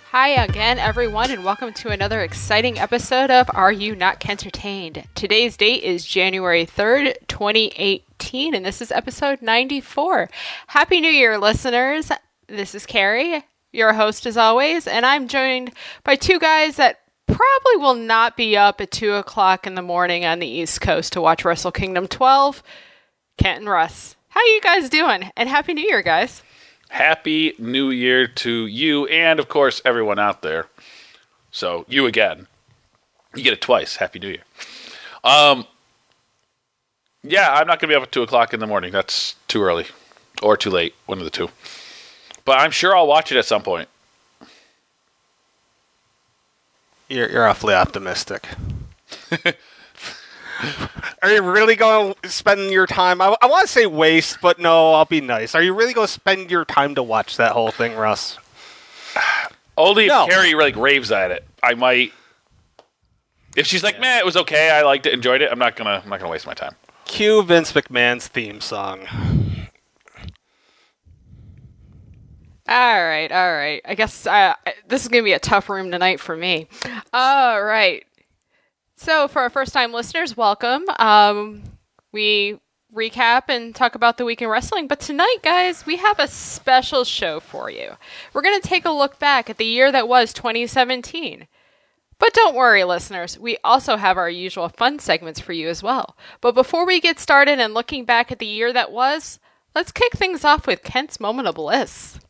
Hi again, everyone, and welcome to another exciting episode of Are You Not Kentertained? Today's date is January 3rd, 2018, and this is episode 94. Happy New Year, listeners. This is Carrie, your host as always, and I'm joined by two guys that probably will not be up at 2 o'clock in the morning on the East Coast to watch Wrestle Kingdom 12, Kent and Russ. How you guys doing? And Happy New Year, guys. Happy New Year to you and, of course, everyone out there. So, you again. You get it twice. Happy New Year. Yeah, I'm not going to be up at 2 o'clock in the morning. That's too early. Or too late. One of the two. But I'm sure I'll watch it at some point. You're awfully optimistic. Are you really going to spend your time? I want to say waste, but no, I'll be nice. Are you really going to spend your time to watch that whole thing, Russ? Only if Carrie raves at it. I might. If she's like, man, it was okay, I liked it, enjoyed it, I'm not gonna waste my time. Cue Vince McMahon's theme song. All right. I guess this is going to be a tough room tonight for me. All right. So for our first-time listeners, welcome. We recap and talk about the week in wrestling. But tonight, guys, we have a special show for you. We're going to take a look back at the year that was 2017. But don't worry, listeners. We also have our usual fun segments for you as well. But before we get started and looking back at the year that was, let's kick things off with Kent's moment of bliss.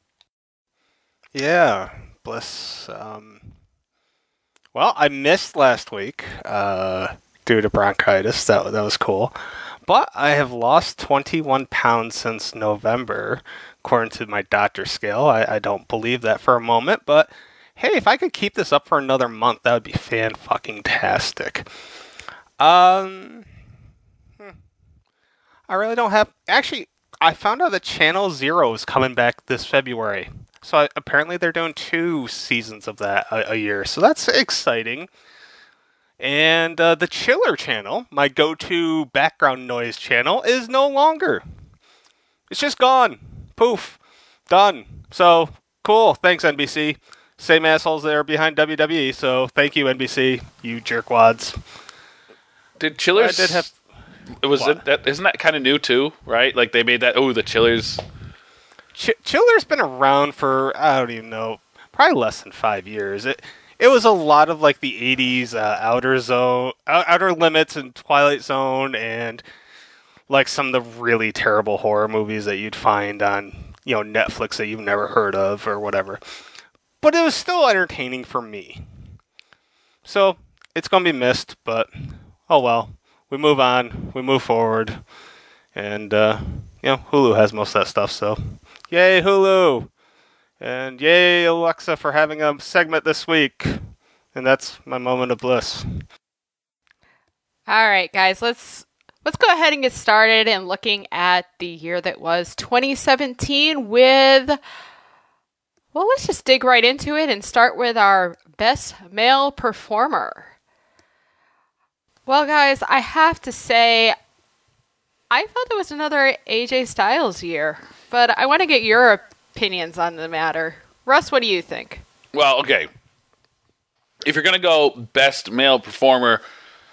Yeah, bliss. Well, I missed last week due to bronchitis. That was cool. But I have lost 21 pounds since November, according to my doctor's scale. I don't believe that for a moment, but hey, if I could keep this up for another month, that would be fan-fucking-tastic. I really don't have... Actually, I found out that Channel Zero is coming back this February. So apparently they're doing 2 seasons of that a year. So that's exciting. And the Chiller channel, my go-to background noise channel, is no longer. It's just gone. Poof. Done. So, cool. Thanks, NBC. Same assholes that are behind WWE. So, thank you, NBC. You jerkwads. Did Chillers... Isn't that kind of new, too? Right? Like, they made that... Oh, the Chillers... Chiller's been around for, I don't even know, probably less than 5 years. It was a lot of like the 80s Outer Limits and Twilight Zone and like some of the really terrible horror movies that you'd find on, Netflix that you've never heard of or whatever. But it was still entertaining for me. So it's going to be missed, but oh well. We move on. We move forward. And, Hulu has most of that stuff, so... Yay, Hulu! And yay, Alexa, for having a segment this week. And that's my moment of bliss. All right, guys, let's go ahead and get started in looking at the year that was 2017 with... Well, let's just dig right into it and start with our best male performer. Well, guys, I have to say, I thought it was another AJ Styles year. But I want to get your opinions on the matter. Russ, what do you think? Well, okay. If you're going to go best male performer,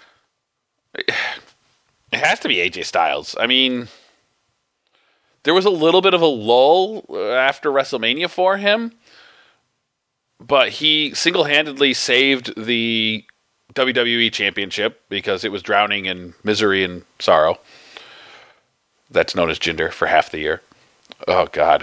it has to be AJ Styles. I mean, there was a little bit of a lull after WrestleMania for him, but he single-handedly saved the WWE Championship because it was drowning in misery and sorrow. That's known as Jinder for half the year. Oh, God.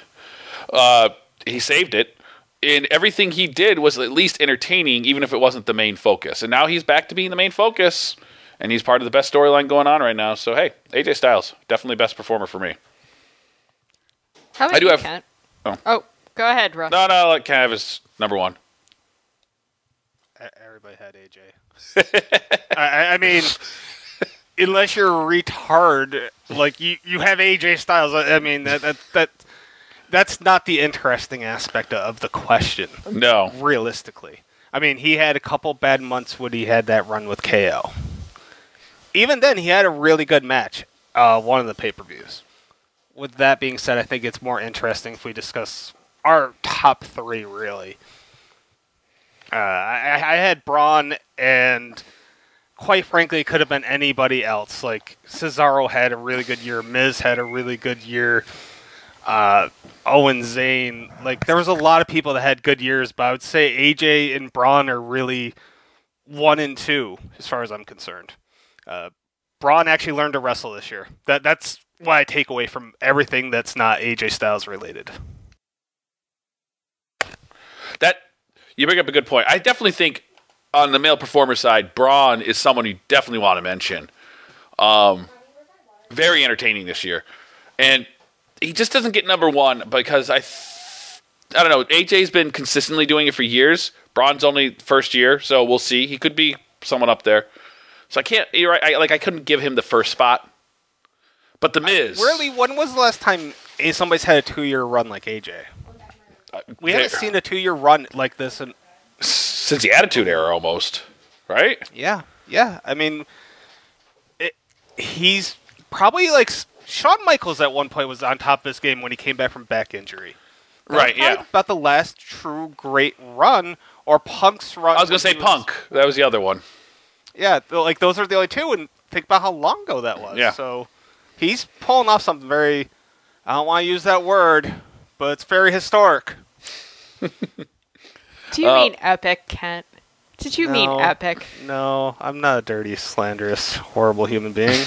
He saved it. And everything he did was at least entertaining, even if it wasn't the main focus. And now he's back to being the main focus. And he's part of the best storyline going on right now. So, hey, AJ Styles, definitely best performer for me. How about you, Kent? Oh, go ahead, Russ. No, let Kent have his number one. Everybody had AJ. I mean... Unless you're a retard, like you have AJ Styles. I mean that's not the interesting aspect of the question. No, realistically, I mean he had a couple bad months when he had that run with KO. Even then, he had a really good match. One of the pay-per-views. With that being said, I think it's more interesting if we discuss our top top three, really. I had Braun, and quite frankly, it could have been anybody else. Like, Cesaro had a really good year. Miz had a really good year. Owen Zane. Like, there was a lot of people that had good years, but I would say AJ and Braun are really 1 and 2, as far as I'm concerned. Braun actually learned to wrestle this year. That's what I take away from everything that's not AJ Styles related. That you bring up a good point. I definitely think on the male performer side, Braun is someone you definitely want to mention. Very entertaining this year, and he just doesn't get number one because I don't know. AJ's been consistently doing it for years. Braun's only first year, so we'll see. He could be someone up there. So I can't. You're right. I couldn't give him the first spot. But the Miz. Really, when was the last time somebody's had a 2-year run like AJ? We haven't seen a 2-year run like this since the Attitude Era, almost. Right? Yeah. I mean, he's probably like Shawn Michaels at one point was on top of his game when he came back from back injury. Right, yeah. About the last true great run, or Punk's run. I was going to say Punk. That was the other one. Yeah, like those are the only two, and think about how long ago that was. Yeah. So he's pulling off something very, I don't want to use that word, but it's very historic. Do you mean epic, Kent? Did you mean epic? No, I'm not a dirty, slanderous, horrible human being.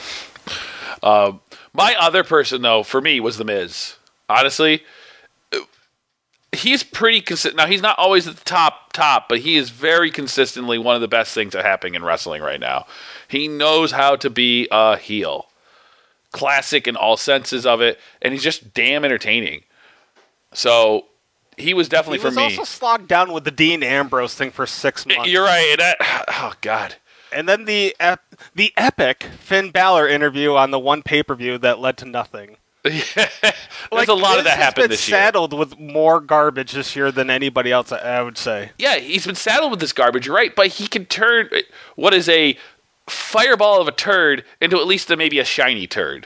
My other person, though, for me, was The Miz. Honestly, he's pretty consistent. Now, he's not always at the top, but he is very consistently one of the best things that happening in wrestling right now. He knows how to be a heel. Classic in all senses of it, and he's just damn entertaining. So, he was definitely for me. He was also slogged down with the Dean Ambrose thing for 6 months. You're right. Oh, God. And then the epic Finn Balor interview on the one pay-per-view that led to nothing. Yeah. There's a lot of that happened this year. He's been saddled with more garbage this year than anybody else, I would say. Yeah, he's been saddled with this garbage, you're right, but he can turn what is a fireball of a turd into at least maybe a shiny turd.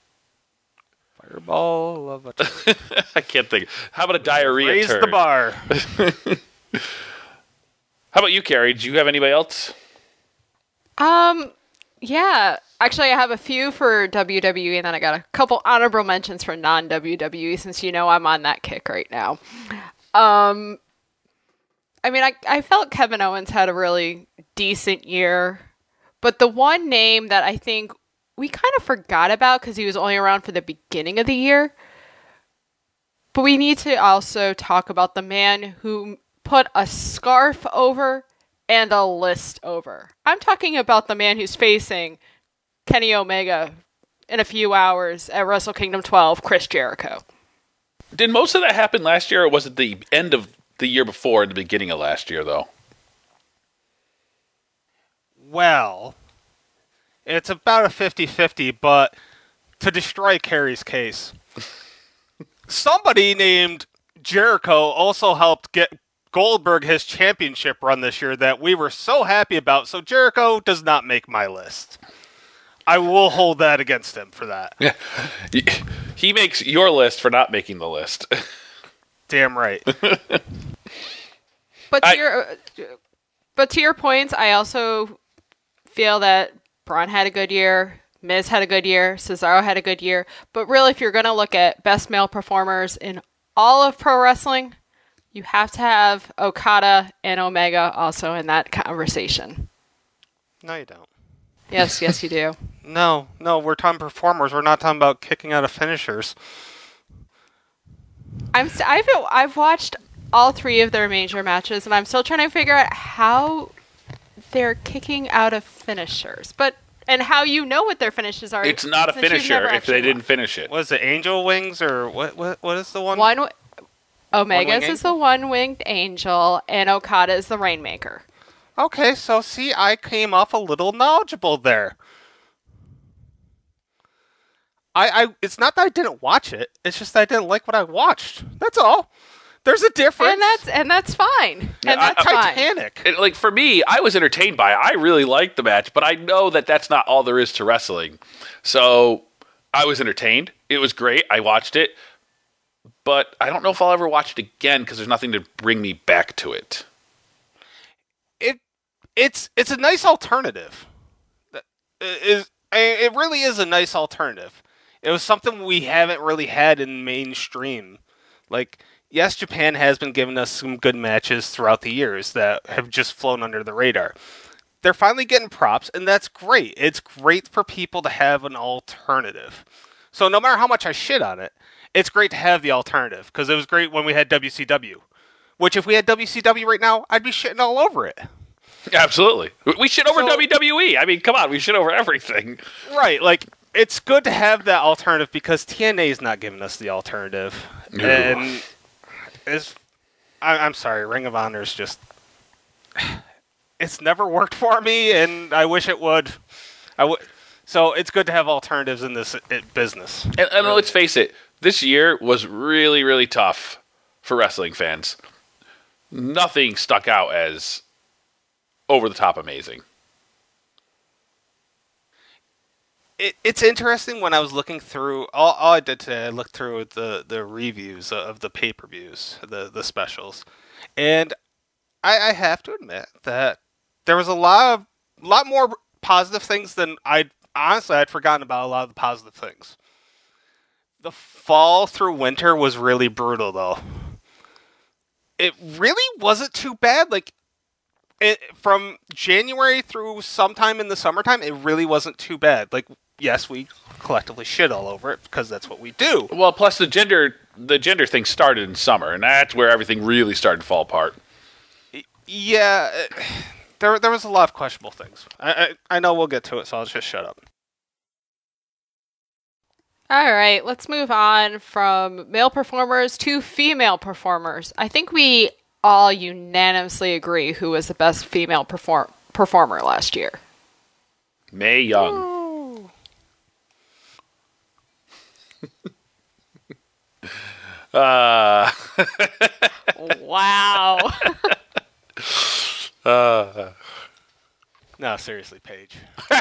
Fireball of a turd. I can't think. How about a diarrhea Raise turd? the bar. How about you, Carrie? Do you have anybody else? Yeah. Actually, I have a few for WWE, and then I got a couple honorable mentions for non-WWE, since you know I'm on that kick right now. I mean, I felt Kevin Owens had a really decent year, but the one name that I think we kind of forgot about because he was only around for the beginning of the year, but we need to also talk about the man who put a scarf over and a list over. I'm talking about the man who's facing Kenny Omega in a few hours at Wrestle Kingdom 12, Chris Jericho. Did most of that happen last year, or was it the end of the year before and the beginning of last year, though? Well, it's about a 50-50, but to destroy Carrie's case, somebody named Jericho also helped get Goldberg his championship run this year that we were so happy about, so Jericho does not make my list. I will hold that against him for that. He makes your list for not making the list. Damn right. But to your points, I also feel that Braun had a good year, Miz had a good year, Cesaro had a good year. But really, if you're going to look at best male performers in all of pro wrestling, you have to have Okada and Omega also in that conversation. No, you don't. Yes, you do. No, we're talking performers. We're not talking about kicking out of finishers. I've watched all three of their major matches, and I'm still trying to figure out how they're kicking out of finishers, and how you know what their finishes are. It's not a finisher if they didn't finish it. Was it Angel Wings or what is the one? Omega's is the one-winged angel, and Okada is the Rainmaker. Okay, so see, I came off a little knowledgeable there. It's not that I didn't watch it. It's just that I didn't like what I watched. That's all. There's a difference. And that's fine. Yeah, and that's Titanic. fine. Like, for me, I was entertained by it. I really liked the match, but I know that that's not all there is to wrestling. So I was entertained. It was great. I watched it. but I don't know if I'll ever watch it again because there's nothing to bring me back to it. It's a nice alternative. It really is a nice alternative. It was something we haven't really had in mainstream. Like, yes, Japan has been giving us some good matches throughout the years that have just flown under the radar. They're finally getting props, and that's great. It's great for people to have an alternative. So no matter how much I shit on it, it's great to have the alternative, because it was great when we had WCW. Which, if we had WCW right now, I'd be shitting all over it. Absolutely. We shit over WWE. I mean, come on, we shit over everything. Right, like, it's good to have that alternative because TNA is not giving us the alternative. No. And I'm sorry, Ring of Honor is just... It's never worked for me, and I wish it would. So it's good to have alternatives in this business. And really. Let's face it, this year was really, really tough for wrestling fans. Nothing stuck out as over-the-top amazing. It's interesting when I was looking through... All I did today, I looked through the reviews of the pay-per-views, the specials. And I have to admit that there was a lot more positive things than I'd forgotten about a lot of the positive things. The fall through winter was really brutal, though. It really wasn't too bad. Like, from January through sometime in the summertime, it really wasn't too bad. Like, yes, we collectively shit all over it because that's what we do. Well, plus the gender thing started in summer, and that's where everything really started to fall apart. Yeah, there was a lot of questionable things. I know we'll get to it, so I'll just shut up. All right, let's move on from male performers to female performers. I think we all unanimously agree who was the best female performer last year. Mae Young. Wow. No, seriously, Paige.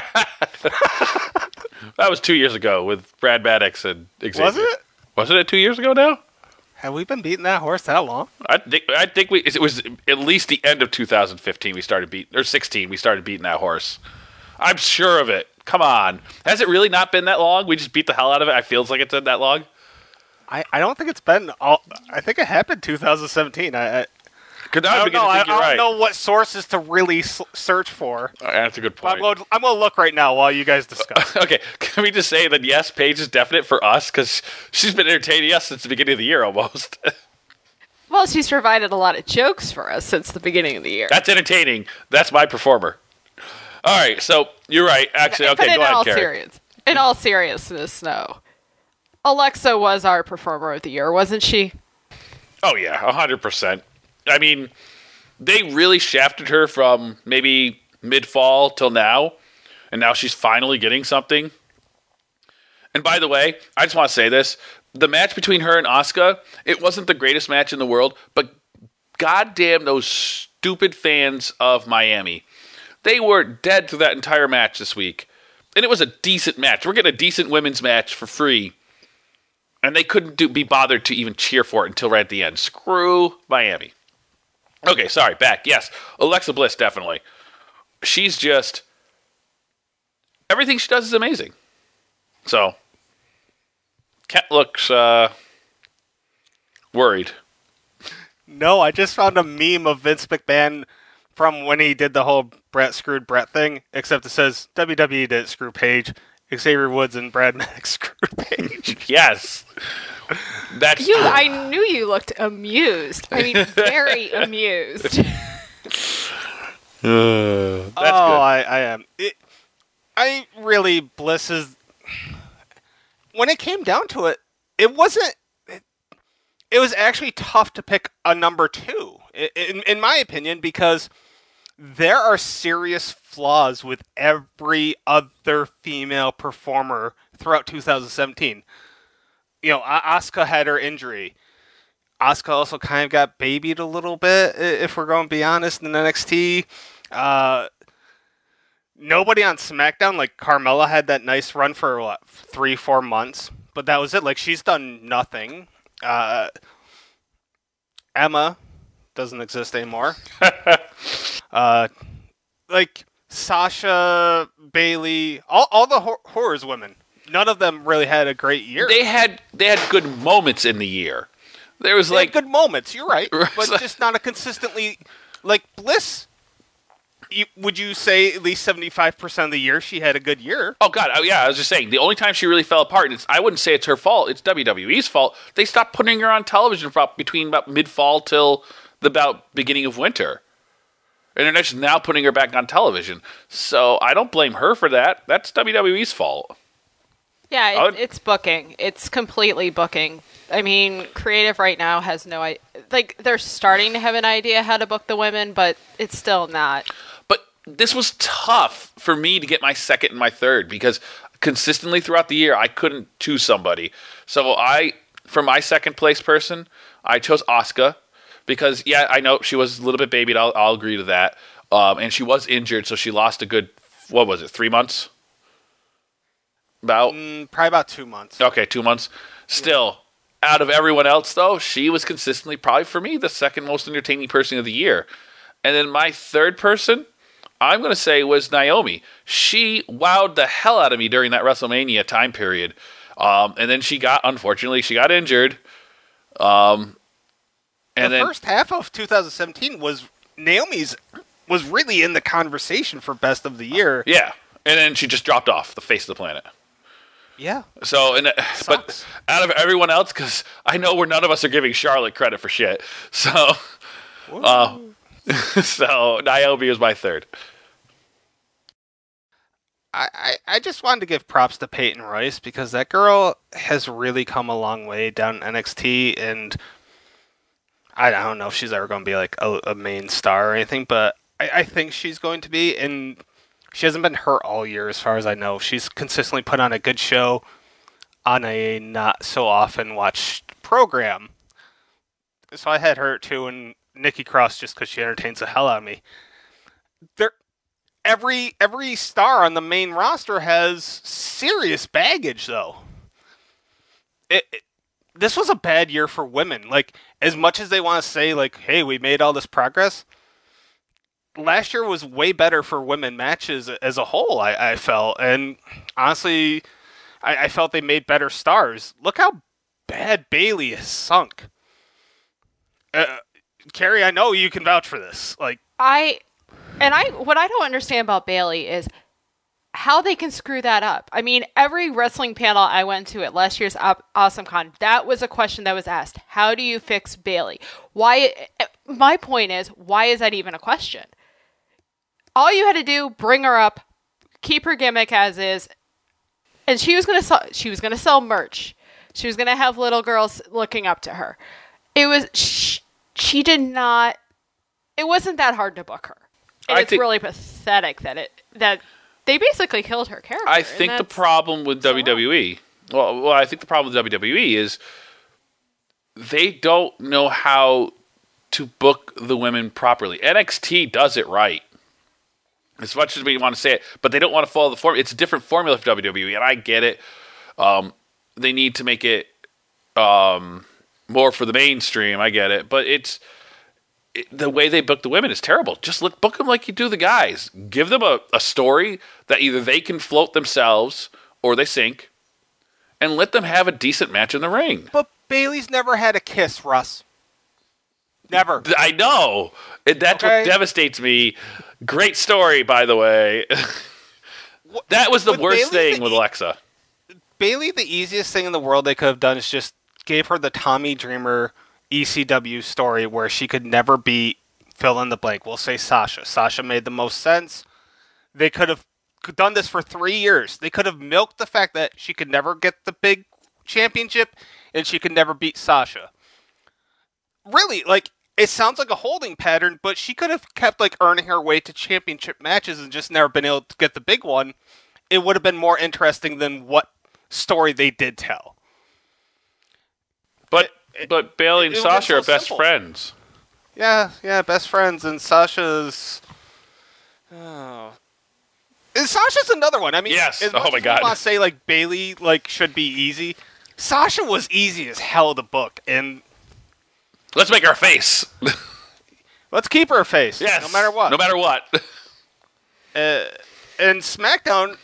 That was 2 years ago with Brad Maddox and Xavier. Was it? Wasn't it 2 years ago now? Have we been beating that horse that long? I think it was at least the end of 2015 we started beating, or 16 we started beating that horse. I'm sure of it. Come on. Has it really not been that long? We just beat the hell out of it. It feels like it's been that long. I don't think it's been all... I think it happened 2017. I don't know what sources to really search for. That's a good point. I'm going to look right now while you guys discuss. Okay, can we just say that yes, Paige is definite for us because she's been entertaining us since the beginning of the year almost. Well, she's provided a lot of jokes for us since the beginning of the year. That's entertaining. That's my performer. All right, so you're right. Actually, okay, go ahead, Carrie. In all seriousness, no. Alexa was our performer of the year, wasn't she? Oh, yeah, 100%. I mean, they really shafted her from maybe mid-fall till now, and now she's finally getting something. And by the way, I just want to say this. The match between her and Asuka, it wasn't the greatest match in the world, but goddamn those stupid fans of Miami. They were dead through that entire match this week. And it was a decent match. We're getting a decent women's match for free. And they couldn't be bothered to even cheer for it until right at the end. Screw Miami. Okay, sorry, back. Yes, Alexa Bliss, definitely. She's just... everything she does is amazing. So, Kent looks worried. No, I just found a meme of Vince McMahon from when he did the whole Brett screwed Brett thing, except it says WWE didn't screw Paige. Xavier Woods and Brad Maddox screwed Paige. Yes. That's you. I knew you looked amused. I mean, very amused. That's good. I am. I really, Bliss is... when it came down to it, it wasn't... It was actually tough to pick a number two, in my opinion, because there are serious flaws with every other female performer throughout 2017. You know, Asuka had her injury. Asuka also kind of got babied a little bit, if we're going to be honest, in NXT. Nobody on SmackDown, like Carmella, had that nice run for, 3-4 months. But that was it. Like, she's done nothing. Emma doesn't exist anymore. Like Sasha, Bailey, all the horrors women. None of them really had a great year. They had good moments in the year. There was They had good moments. You're right, Right. but just not a consistently like Bliss. Would you say at least 75% of the year she had a good year? Oh God, yeah. I was just saying the only time she really fell apart. I wouldn't say it's her fault. It's WWE's fault. They stopped putting her on television between about mid-fall till about beginning of winter, and they're just now putting her back on television. So I don't blame her for that. That's WWE's fault. Yeah, it's booking. It's completely booking. I mean, creative right now has no idea. Like, they're starting to have an idea how to book the women, but it's still not. But this was tough for me to get my second and my third because consistently throughout the year, I couldn't choose somebody. So for my second place person, I chose Asuka because, yeah, I know she was a little bit babied. I'll agree to that. And she was injured, so she lost a good, 3 months? Probably about 2 months. Okay, 2 months. Still, out of everyone else, though, she was consistently, probably for me, the second most entertaining person of the year. And then my third person, I'm going to say, was Naomi. She wowed the hell out of me during that WrestleMania time period. And then unfortunately, she got injured. The first half of 2017 was really in the conversation for best of the year. Yeah. And then she just dropped off the face of the planet. Yeah. So, but out of everyone else, because I know none of us are giving Charlotte credit for shit. So, so Naomi is my third. I just wanted to give props to Peyton Royce because that girl has really come a long way down NXT, and I don't know if she's ever going to be like a main star or anything, but I think she's going to be, and she hasn't been hurt all year as far as I know. She's consistently put on a good show on a not so often watched program. So I had her too, and Nikki Cross just because she entertains the hell out of me. Every star on the main roster has serious baggage, though. This was a bad year for women. Like, as much as they want to say, like, hey, we made all this progress, last year was way better for women matches as a whole, I felt. And honestly, I felt they made better stars. Look how bad Bailey has sunk. Carrie, I know you can vouch for this. Like, what I don't understand about Bailey is how they can screw that up. I mean, every wrestling panel I went to at last year's AwesomeCon, that was a question that was asked. How do you fix Bailey? My point is, why is that even a question? All you had to do, bring her up, keep her gimmick as is, and she was going to sell merch. She was going to have little girls looking up to her. It wasn't that hard to book her. And it's really pathetic that they basically killed her character. I think the problem with WWE, I think the problem with WWE is they don't know how to book the women properly. NXT does it right. As much as we want to say it, but they don't want to follow the formula. It's a different formula for WWE, and I get it. They need to make it more for the mainstream. I get it, but the way they book the women is terrible. Just book them like you do the guys. Give them a story that either they can float themselves or they sink, and let them have a decent match in the ring. But Bailey's never had a kiss, Russ. Never. I know. That's what devastates me. Great story, by the way. That was the worst thing with Alexa. Bailey, the easiest thing in the world they could have done is just gave her the Tommy Dreamer ECW story where she could never be fill in the blank. We'll say Sasha. Sasha made the most sense. They could have done this for 3 years. They could have milked the fact that she could never get the big championship and she could never beat Sasha. Really, like, it sounds like a holding pattern, but she could have kept, like, earning her way to championship matches and just never been able to get the big one. It would have been more interesting than what story they did tell. But Bailey and Sasha are best friends. Yeah, best friends, and Sasha's... Oh. And Sasha's another one. I mean, yes. As much oh my as God. I want to say, like, Bailey, like, should be easy. Sasha was easy as hell to book, and Let's make her face. let's keep her face, Yes. no matter what. No matter what. And SmackDown,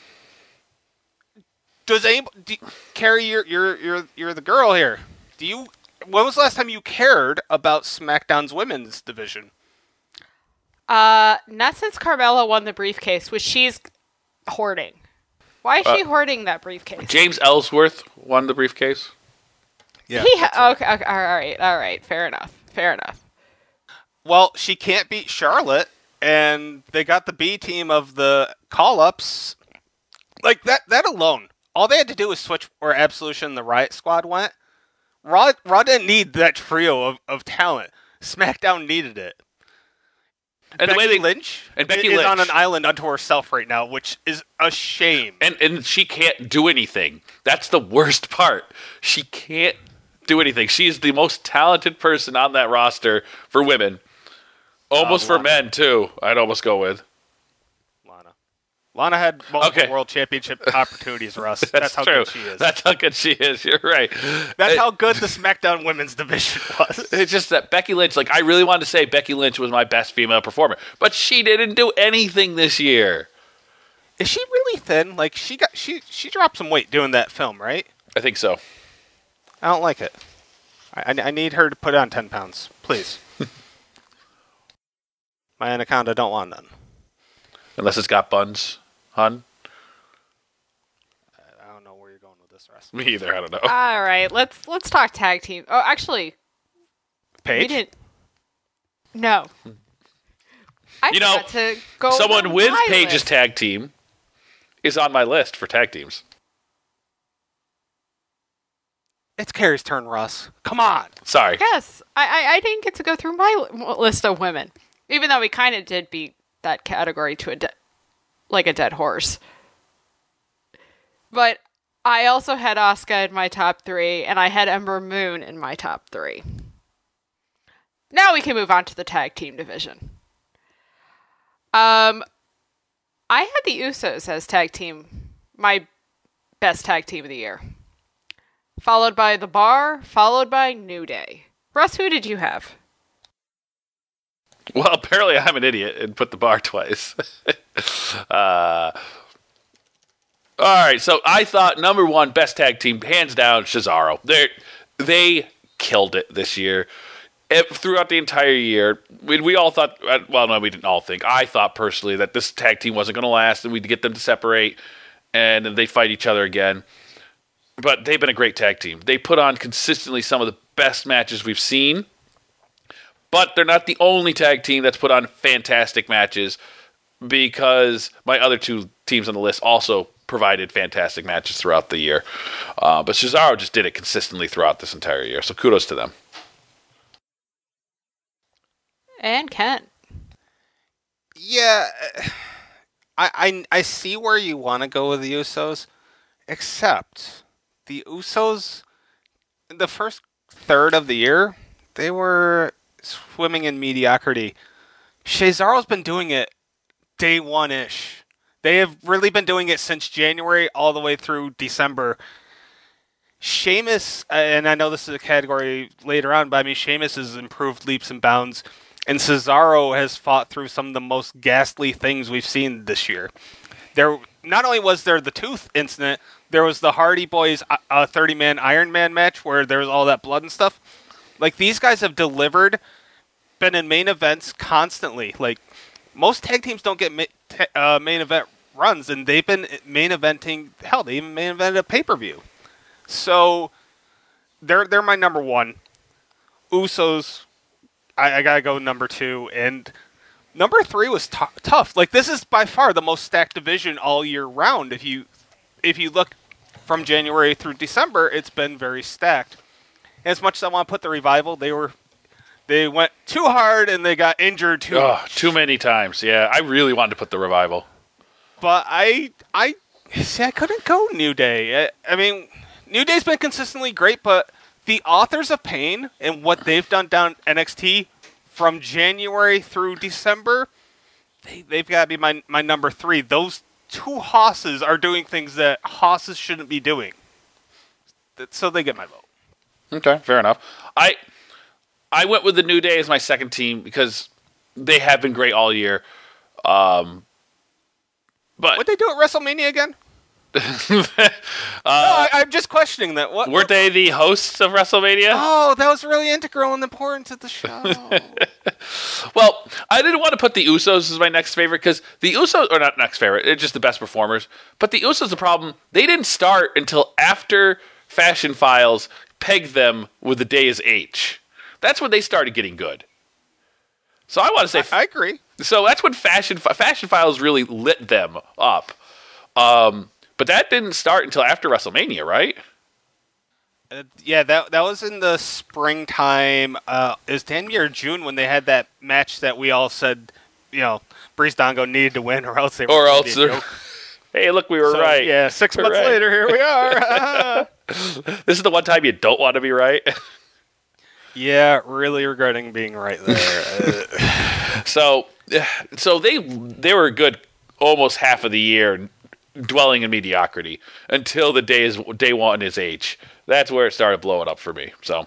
does anybody Carrie? You're the girl here. When was the last time you cared about SmackDown's women's division? Not since Carmella won the briefcase, which she's hoarding. Why is she hoarding that briefcase? James Ellsworth won the briefcase. Yeah. Okay, all right. Fair enough. Well, she can't beat Charlotte, and they got the B team of the call-ups. Like, that alone. All they had to do was switch where Absolution and the Riot Squad went. Raw didn't need that trio of talent. SmackDown needed it. And Becky Lynch Becky is Lynch on an island unto herself right now, which is a shame. And she can't do anything. That's the worst part. She can't do anything. She is the most talented person on that roster for women. Almost for men, too, I'd almost go with. Lana had multiple world championship opportunities, Russ. That's how true. good she is. That's how good she is. You're right. That's how good the SmackDown women's division was. It's just that Becky Lynch, like, I really wanted to say Becky Lynch was my best female performer, but she didn't do anything this year. Is she really thin? Like, she dropped some weight doing that film, right? I think so. I don't like it. I need her to put on 10 pounds, please. My anaconda don't want none. Unless it's got buns, hun. I don't know where you're going with this, Russ. Me either. I don't know. All right, let's talk tag team. Oh, actually, Paige? we didn't. No. I forgot to go someone over with my Paige's list. tag team is on my list for tag teams. It's Carrie's turn, Russ. Come on. Sorry. Yes, I didn't get to go through my list of women, even though we kind of did beat that category to a dead horse. But I also had Asuka in my top 3, and I had Ember Moon in my top 3. Now we can move on to the tag team division. I had the Usos as tag team, my best tag team of the year. Followed by The Bar, followed by New Day. Russ, who did you have? Well, apparently I'm an idiot and put the bar twice. All right, so I thought number one best tag team, hands down, Cesaro. They killed it this year. Throughout the entire year, we all thought, well, no, we didn't all think. I thought personally that this tag team wasn't going to last and we'd get them to separate and then they'd fight each other again. But they've been a great tag team. They put on consistently some of the best matches we've seen. But they're not the only tag team that's put on fantastic matches because my other two teams on the list also provided fantastic matches throughout the year. But Cesaro just did it consistently throughout this entire year, so kudos to them. And Kent. Yeah, I see where you want to go with the Usos, except the Usos, in the first third of the year, they were swimming in mediocrity. Cesaro's been doing it day one-ish. They have really been doing it since January all the way through December. Sheamus, and I know this is a category later on, but I mean, Sheamus has improved leaps and bounds, and Cesaro has fought through some of the most ghastly things we've seen this year. Not only was there the tooth incident, there was the Hardy Boys 30-man Iron Man match where there was all that blood and stuff. Like, these guys have delivered, been in main events constantly. Like, most tag teams don't get main event runs, and they've been main eventing. Hell, they even main evented a pay-per-view. So, they're my number one. Usos, I gotta go number 2, and number 3 was tough. Like, this is by far the most stacked division all year round. If you look from January through December, it's been very stacked. And as much as I want to put the Revival, they went too hard and they got injured too much. Too many times. Yeah, I really wanted to put the Revival. But I couldn't go New Day. I mean, New Day's been consistently great, but the Authors of Pain and what they've done down NXT from January through December, they've got to be my number 3. Those two hosses are doing things that hosses shouldn't be doing. so they get my vote. Okay, fair enough. I went with the New Day as my second team because they have been great all year. But What'd they do at WrestleMania again? I'm just questioning that. Weren't they the hosts of WrestleMania? Oh, that was really integral and important to the show. Well, I didn't want to put the Usos as my next favorite because the Usos, or not next favorite, they're just the best performers. But the Usos, the problem, they didn't start until after Fashion Files pegged them with the day as H. That's when they started getting good. So I want to say, I agree. So that's when Fashion Files really lit them up. But that didn't start until after WrestleMania, right? Yeah, that was in the springtime. It was January or June when they had that match that we all said, Breeze Dongo needed to win, or else they were. Or else, hey, look, we were right. Yeah, 6 months later, here we are. This is the one time you don't want to be right. Yeah, really regretting being right there. So they were good almost half of the year, dwelling in mediocrity until the day one is H. That's where it started blowing up for me. So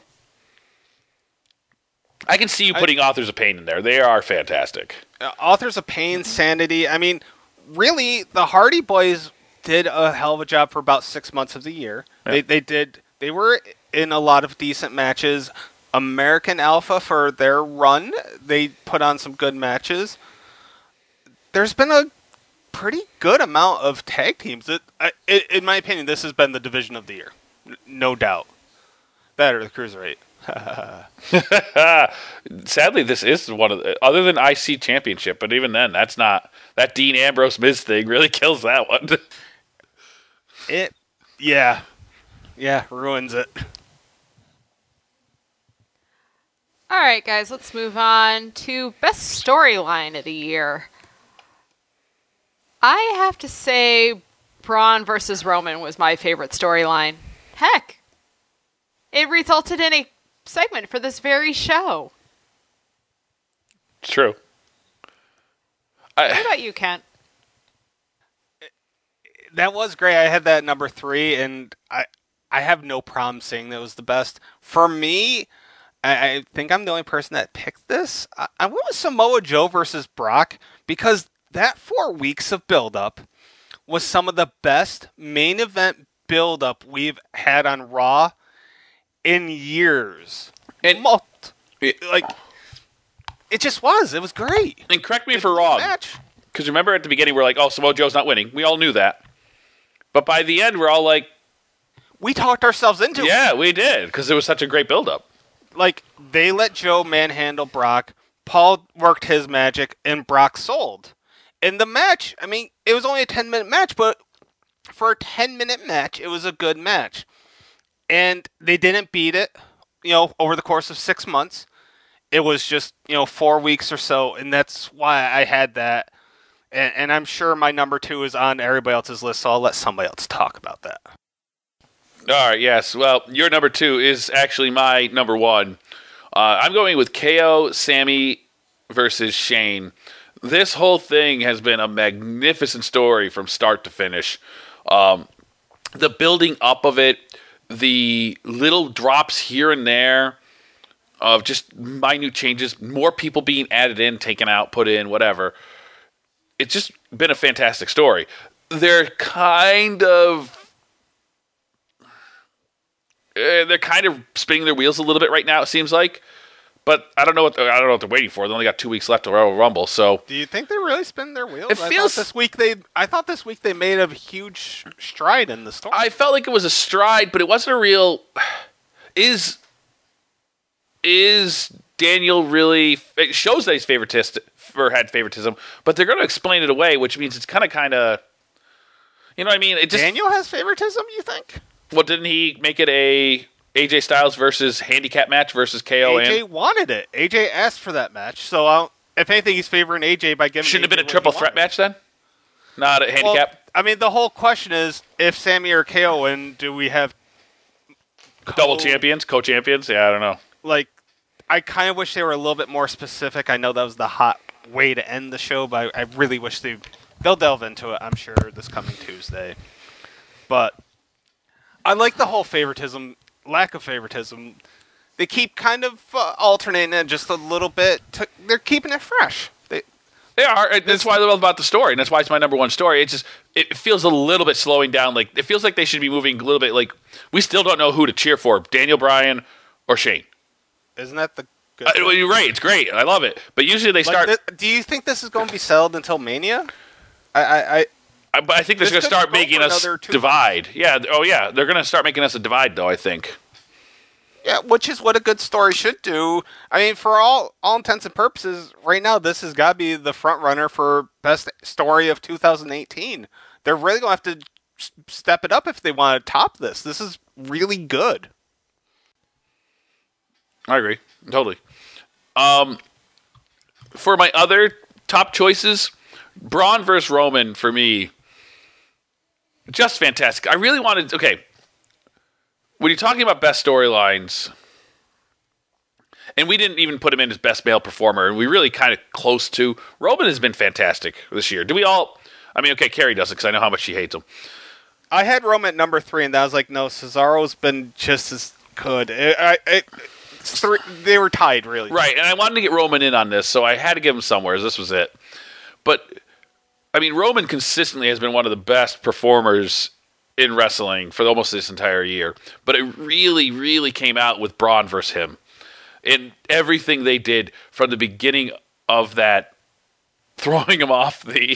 I can see you putting Authors of Pain in there. They are fantastic. Authors of Pain, Sanity. I mean, really, the Hardy Boys did a hell of a job for about 6 months of the year. Yeah. They were in a lot of decent matches. American Alpha, for their run, they put on some good matches. There's been a pretty good amount of tag teams. In my opinion, this has been the division of the year. No doubt. That or the Cruiserweight. Sadly, this is one of the, other than IC Championship, but even then, that's not, that Dean Ambrose Miz thing really kills that one. Yeah, ruins it. All right, guys, let's move on to best storyline of the year. I have to say Braun versus Roman was my favorite storyline. Heck, it resulted in a segment for this very show. It's true. What about you, Kent? That was great. I had that at number 3, and I have no problem saying that was the best. For me, I think I'm the only person that picked this. I went with Samoa Joe versus Brock because that 4 weeks of build-up was some of the best main event build-up we've had on Raw in years. And it just was. It was great. And correct me if I'm wrong. Because remember at the beginning we're like, oh, Samoa Joe's not winning. We all knew that. But by the end we're all like... We talked ourselves into it. Yeah, we did. Because it was such a great build-up. Like, they let Joe manhandle Brock. Paul worked his magic, and Brock sold. In the match, I mean, it was only a 10-minute match, but for a 10-minute match, it was a good match. And they didn't beat it, over the course of 6 months. It was just, 4 weeks or so, and that's why I had that. And I'm sure my number 2 is on everybody else's list, so I'll let somebody else talk about that. All right, yes. Well, your number 2 is actually my number 1. I'm going with KO, Sammy versus Shane. This whole thing has been a magnificent story from start to finish. The building up of it, the little drops here and there of just minute changes, more people being added in, taken out, put in, whatever. It's just been a fantastic story. They're kind of spinning their wheels a little bit right now, it seems like. But I don't know what they're waiting for. They only got 2 weeks left to Royal Rumble. So, do you think they're really spinning their wheels? It feels I thought this week they made a huge stride in the story. I felt like it was a stride, but it wasn't a real. Is Daniel really? It shows that he's had favoritism, but they're going to explain it away, which means it's kind of. You know what I mean? Daniel has favoritism. You think? Well, didn't he make it a AJ Styles versus handicap match versus KO? AJ wanted it. AJ asked for that match. So, if anything, he's favoring AJ by giving. Shouldn't have been a triple threat match then? Not a handicap? Well, I mean, the whole question is, if Sammy or KO win, do we have double champions, co-champions? Yeah, I don't know. Like, I kind of wish they were a little bit more specific. I know that was the hot way to end the show, but I really wish they'll delve into it, I'm sure, this coming Tuesday. But I like the whole favoritism, lack of favoritism. They keep kind of alternating it just a little bit. They're keeping it fresh. They are. And that's why I love about the story, and that's why it's my number one story. It feels a little bit slowing down. Like it feels like they should be moving a little bit. Like we still don't know who to cheer for: Daniel Bryan or Shane. Isn't that the good? Well, you're right. It's great. I love it. But usually they start. Do you think this is going to be settled until Mania? But I think they're going to start making us divide. Yeah. Oh, yeah. They're going to start making us a divide, though. I think. Yeah, which is what a good story should do. I mean, for all intents and purposes, right now this has got to be the front runner for best story of 2018. They're really going to have to step it up if they want to top this. This is really good. I agree. Totally. For my other top choices, Braun versus Roman for me, just fantastic. I really wanted... Okay. When you're talking about best storylines, and we didn't even put him in as best male performer, and we really kind of close to... Roman has been fantastic this year. Do we all... I mean, okay, Carrie doesn't, because I know how much she hates him. I had Roman at number 3, and I was like, no, Cesaro's been just as good. They were tied, really. Right, and I wanted to get Roman in on this, so I had to give him somewhere. This was it. But, I mean, Roman consistently has been one of the best performers in wrestling for almost this entire year. But it really, really came out with Braun versus him. In everything they did from the beginning of that, throwing him off the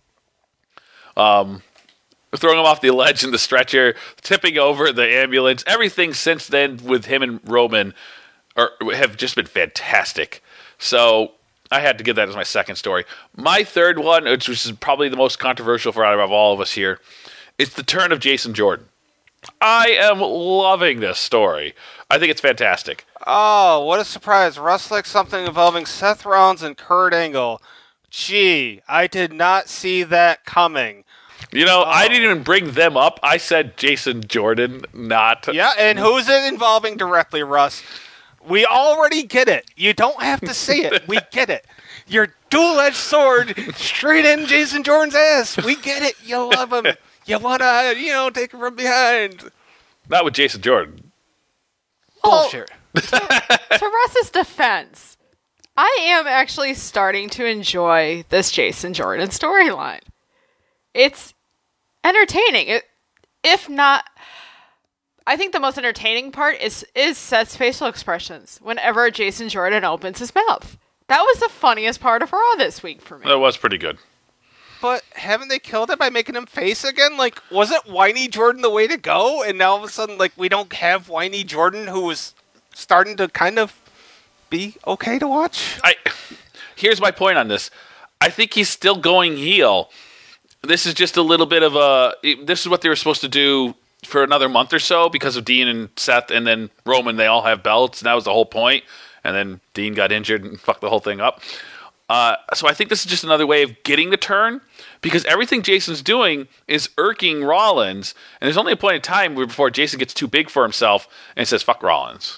ledge in the stretcher, tipping over the ambulance, everything since then with him and Roman have just been fantastic. So I had to give that as my second story. My third one, which is probably the most controversial for out of all of us here, it's the turn of Jason Jordan. I am loving this story. I think it's fantastic. Oh, what a surprise. Wrestling something involving Seth Rollins and Kurt Angle. Gee, I did not see that coming. You know, I didn't even bring them up. I said Jason Jordan, not... Yeah, and who's it involving directly, Russ? We already get it. You don't have to say it. We get it. Your dual-edged sword straight in Jason Jordan's ass. We get it. You love him. You want to, take him from behind. Not with Jason Jordan. Bullshit. To Russ's defense, I am actually starting to enjoy this Jason Jordan storyline. It's entertaining. If not, I think the most entertaining part is Seth's facial expressions whenever Jason Jordan opens his mouth. That was the funniest part of Raw this week for me. That was pretty good. But haven't they killed it by making him face again? Like, wasn't Whiny Jordan the way to go? And now all of a sudden, like, we don't have Whiny Jordan, who was starting to kind of be okay to watch? Here's my point on this. I think he's still going heel. This is just a little bit of this is what they were supposed to do for another month or so because of Dean and Seth and then Roman. They all have belts, and that was the whole point. And then Dean got injured and fucked the whole thing up. So I think this is just another way of getting the turn because everything Jason's doing is irking Rollins. And there's only a point in time before Jason gets too big for himself and says, fuck Rollins.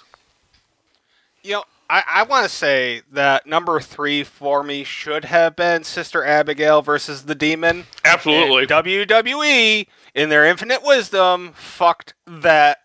I want to say that number 3 for me should have been Sister Abigail versus the Demon. Absolutely. And WWE, in their infinite wisdom, fucked that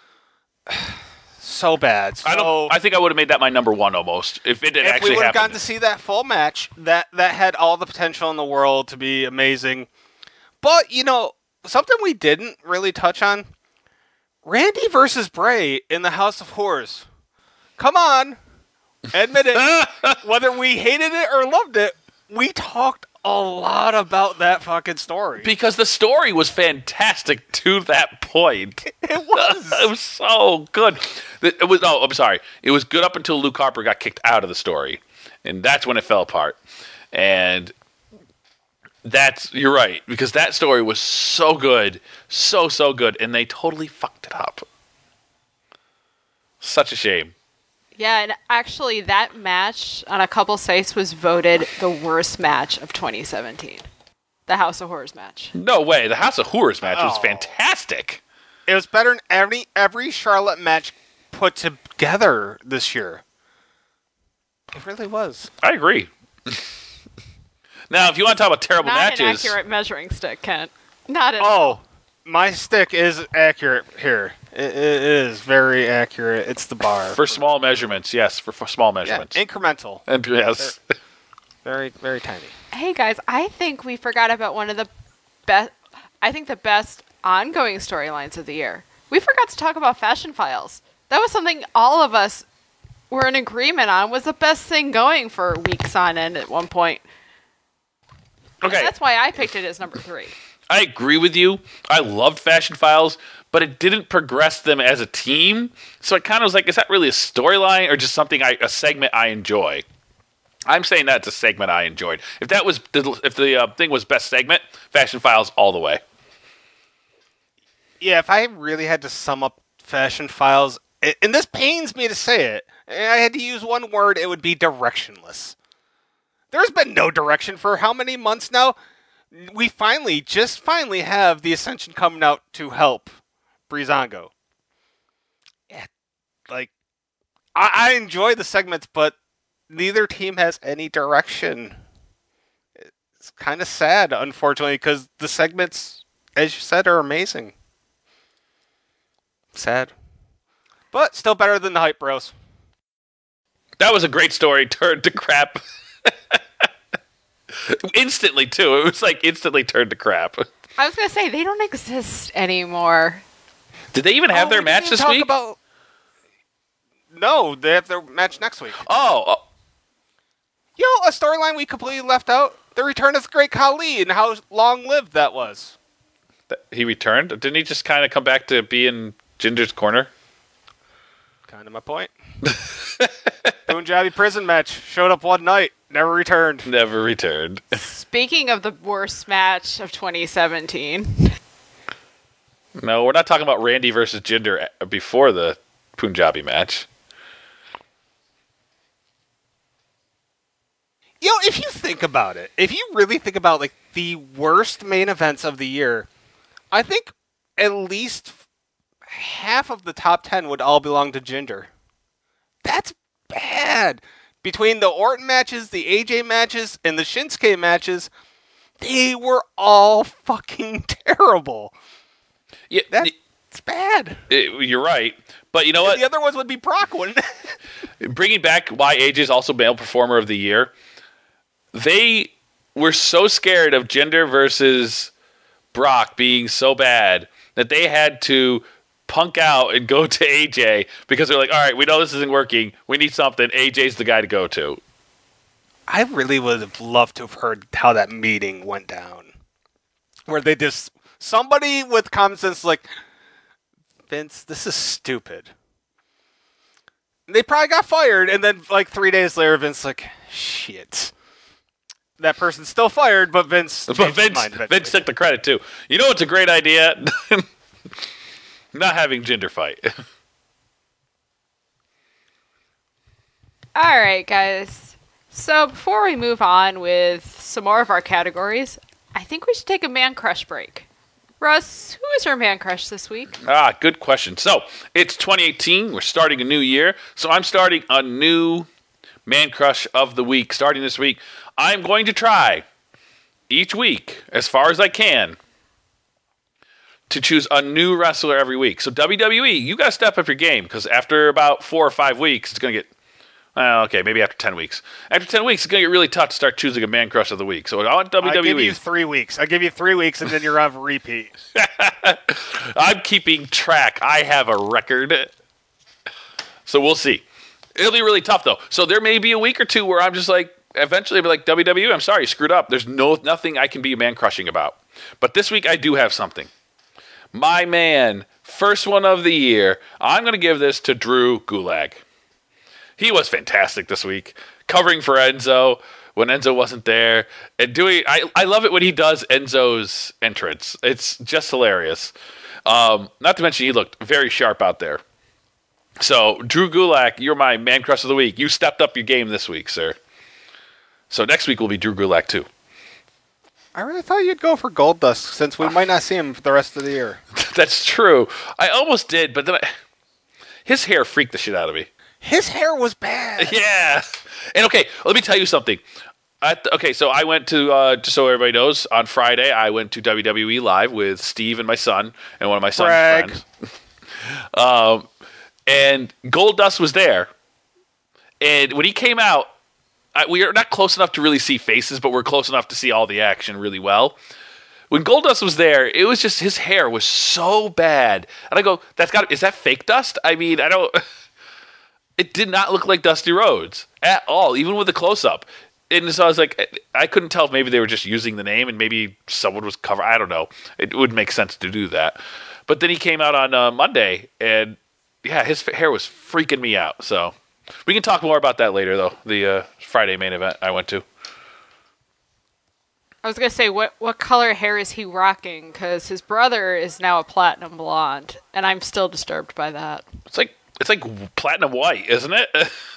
so bad. So I think I would have made that my number 1 almost if it had actually happened. If we would have gotten to see that full match, that had all the potential in the world to be amazing. But, something we didn't really touch on, Randy versus Bray in the House of Horrors. Come on. Admit it. Whether we hated it or loved it, we talked a lot about that fucking story. Because the story was fantastic to that point. It was. It was so good. I'm sorry. It was good up until Luke Harper got kicked out of the story. And that's when it fell apart. And you're right. Because that story was so good. So good. And they totally fucked it up. Such a shame. Yeah, and actually that match on a couple sites was voted the worst match of 2017. The House of Horrors match. No way. The House of Horrors match was fantastic. It was better than every Charlotte match put together this year. It really was. I agree. Now, if you want to talk about terrible matches... Not an accurate measuring stick, Kent. Not at all. My stick is accurate here. It is very accurate. It's the bar. For small measurements, yes, for small measurements. Incremental. And yes. Very, very tiny. Hey guys, I think we forgot about one of the best. I think the best ongoing storylines of the year. We forgot to talk about Fashion Files. That was something all of us were in agreement on. Was the best thing going for weeks on end at one point. Okay. And that's why I picked it as number 3. I agree with you. I loved Fashion Files, but it didn't progress them as a team. So it kind of was like, is that really a storyline or just something a segment I enjoy? I'm saying that's a segment I enjoyed. If the thing was best segment, Fashion Files all the way. Yeah, if I really had to sum up Fashion Files, and this pains me to say it, and I had to use one word, it would be directionless. There's been no direction for how many months now? We finally have the Ascension coming out to help Breezango. Yeah, like, I enjoy the segments, but neither team has any direction. It's kind of sad, unfortunately, because the segments, as you said, are amazing. Sad. But still better than the Hype Bros. That was a great story, turned to crap. Instantly, too. It was like instantly turned to crap. I was going to say, they don't exist anymore. Did they even have their match this week? No, they have their match next week. Oh. You know, a storyline we completely left out? The return of the Great Khali and how long-lived that was. He returned? Didn't he just kind of come back to be in Ginger's corner? Kind of my point. Punjabi prison match. Showed up one night. Never returned. Never returned. Speaking of the worst match of 2017. No, we're not talking about Randy versus Jinder before the Punjabi match. You know, if you think about it, if you really think about like the worst main events of the year, I think at least half of the top 10 would all belong to Jinder. That's bad. Between the Orton matches, the AJ matches, and the Shinsuke matches, they were all fucking terrible. Yeah, That's bad. You're right. But you know what? The other ones would be Brock, wouldn't it? Bringing back why AJ is also Male Performer of the Year, they were so scared of Jinder versus Brock being so bad that they had to punk out and go to AJ because they're like, all right, we know this isn't working. We need something. AJ's the guy to go to. I really would have loved to have heard how that meeting went down. Where they just, somebody with common sense like, Vince, this is stupid. They probably got fired, and then like 3 days later, Vince like, shit. That person's still fired, but Vince took the credit too. You know what's a great idea? Not having Jinder fight. All right, guys. So before we move on with some more of our categories, I think we should take a man crush break. Russ, who is our man crush this week? Good question. So it's 2018. We're starting a new year. So I'm starting a new man crush of the week. Starting this week, I'm going to try each week, as far as I can, to choose a new wrestler every week. So WWE, you got to step up your game because after about 4 or 5 weeks, it's going to get, okay, maybe after 10 weeks. After 10 weeks, it's going to get really tough to start choosing a man crush of the week. So I want WWE. I give you 3 weeks. I give you 3 weeks, and then you're on repeat. I'm keeping track. I have a record. So we'll see. It'll be really tough, though. So there may be a week or two where I'm just like, eventually I'll be like, WWE, I'm sorry, you screwed up. There's nothing I can be man crushing about. But this week I do have something. My man, first one of the year, I'm going to give this to Drew Gulak. He was fantastic this week, covering for Enzo when Enzo wasn't there. And I love it when he does Enzo's entrance. It's just hilarious. Not to mention he looked very sharp out there. So, Drew Gulak, you're my man crush of the week. You stepped up your game this week, sir. So next week will be Drew Gulak, too. I really thought you'd go for Goldust, since we might not see him for the rest of the year. That's true. I almost did, but then his hair freaked the shit out of me. His hair was bad. Yeah. And okay, let me tell you something. Okay, so I went to, just so everybody knows, on Friday, I went to WWE Live with Steve and my son and one of my son's Brag. friends. And Goldust was there. And when he came out, we are not close enough to really see faces, but we're close enough to see all the action really well. When Goldust was there, it was just his hair was so bad. And I go, is that fake dust? I mean, I don't... It did not look like Dusty Rhodes at all, even with the close-up. And so I was like, I couldn't tell if maybe they were just using the name and maybe someone was covering. I don't know. It would make sense to do that. But then he came out on Monday, and yeah, his hair was freaking me out. So we can talk more about that later, though. The Friday main event I went to. I was going to say, what color hair is he rocking? Because his brother is now a platinum blonde, and I'm still disturbed by that. It's like platinum white, isn't it?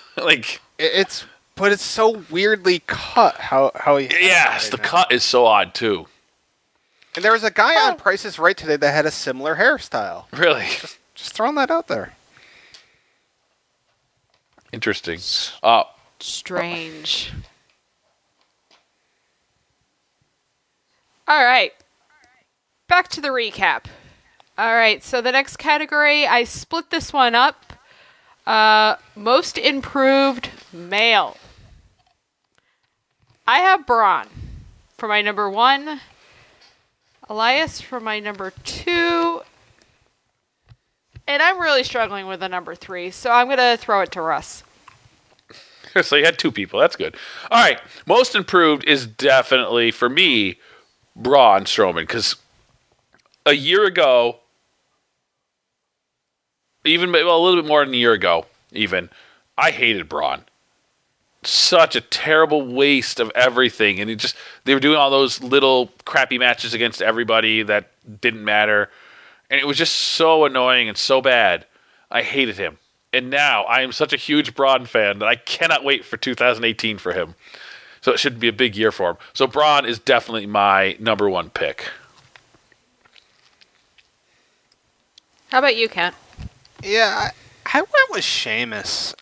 But it's so weirdly cut. How he? Yes, the cut is so odd too. And there was a guy on Price is Right today that had a similar hairstyle. Really, just throwing that out there. Interesting. Strange. All right. Back to the recap. All right, so the next category, I split this one up. Most improved male. I have Braun for my number 1. Elias for my number 2. And I'm really struggling with the number 3, so I'm going to throw it to Russ. So you had 2 people. That's good. All right. Most improved is definitely, for me, Braun Strowman. Because a year ago, a little bit more than a year ago, even, I hated Braun. Such a terrible waste of everything. And they were doing all those little crappy matches against everybody that didn't matter. And it was just so annoying and so bad. I hated him. And now I am such a huge Braun fan that I cannot wait for 2018 for him. So it should be a big year for him. So Braun is definitely my number 1 pick. How about you, Kent? Yeah, I went with Sheamus.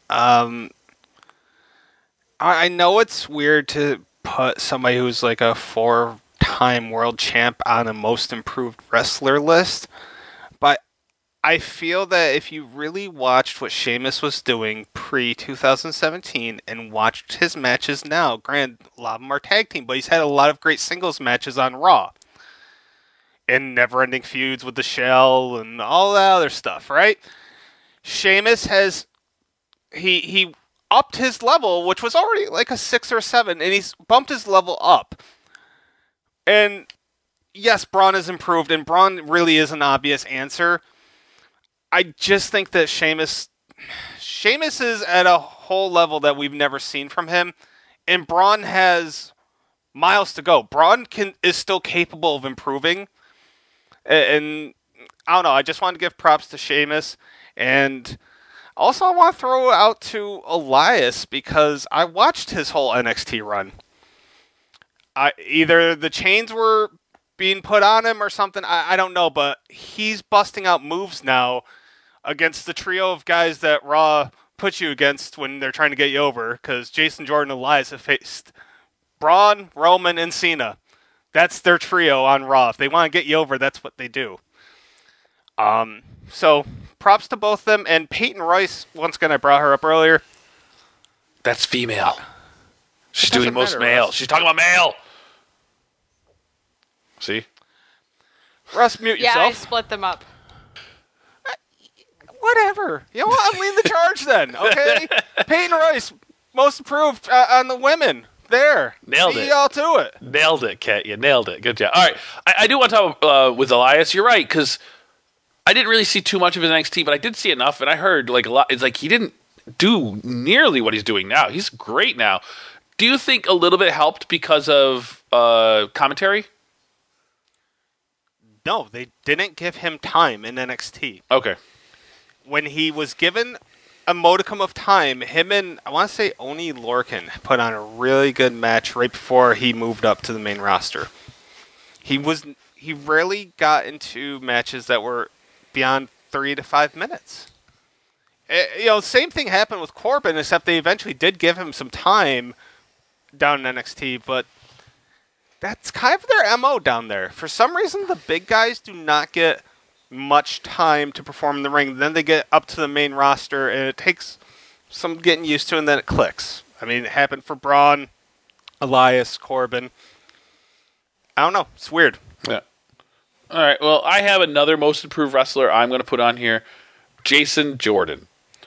I know it's weird to put somebody who's like a 4-time world champ on a most improved wrestler list, but I feel that if you really watched what Sheamus was doing pre-2017 and watched his matches now, granted, a lot of them are tag team, but he's had a lot of great singles matches on Raw. And never-ending feuds with the Shell and all that other stuff, right? Sheamus has... He upped his level, which was already like a 6 or 7, and he's bumped his level up. And yes, Braun has improved, and Braun really is an obvious answer. I just think that Sheamus is at a whole level that we've never seen from him, and Braun has miles to go. Braun is still capable of improving, and I don't know, I just want to give props to Sheamus, and also I want to throw out to Elias because I watched his whole NXT run. Either the chains were being put on him or something, I don't know, but he's busting out moves now against the trio of guys that Raw puts you against when they're trying to get you over, because Jason Jordan and Elias have faced Braun, Roman, and Cena. That's their trio on Raw. If they want to get you over, that's what they do. So props to both of them. And Peyton Royce, once again, I brought her up earlier. That's female. She's doing most male. Russ. She's talking about male. See? Russ, mute yourself. Yeah, I split them up. Whatever. You know what? I'm leading the charge then, okay? Peyton Royce, most improved on the women. There. Nailed See it. y'all to it. Nailed it, Kat. You nailed it. Good job. All right. I do want to talk with Elias. You're right, because I didn't really see too much of his NXT, but I did see enough, and I heard like a lot. It's like he didn't do nearly what he's doing now. He's great now. Do you think a little bit helped because of commentary? No, they didn't give him time in NXT. Okay. When he was given a modicum of time, him and, I want to say, Oni Lorcan put on a really good match right before he moved up to the main roster. He rarely got into matches that were beyond 3 to 5 minutes. Same thing happened with Corbin, except they eventually did give him some time down in NXT, but that's kind of their MO down there. For some reason, the big guys do not get much time to perform in the ring. Then they get up to the main roster, and it takes some getting used to, and then it clicks. I mean, it happened for Braun, Elias, Corbin. I don't know. It's weird. Yeah. All right. Well, I have another most improved wrestler I'm going to put on here, Jason Jordan.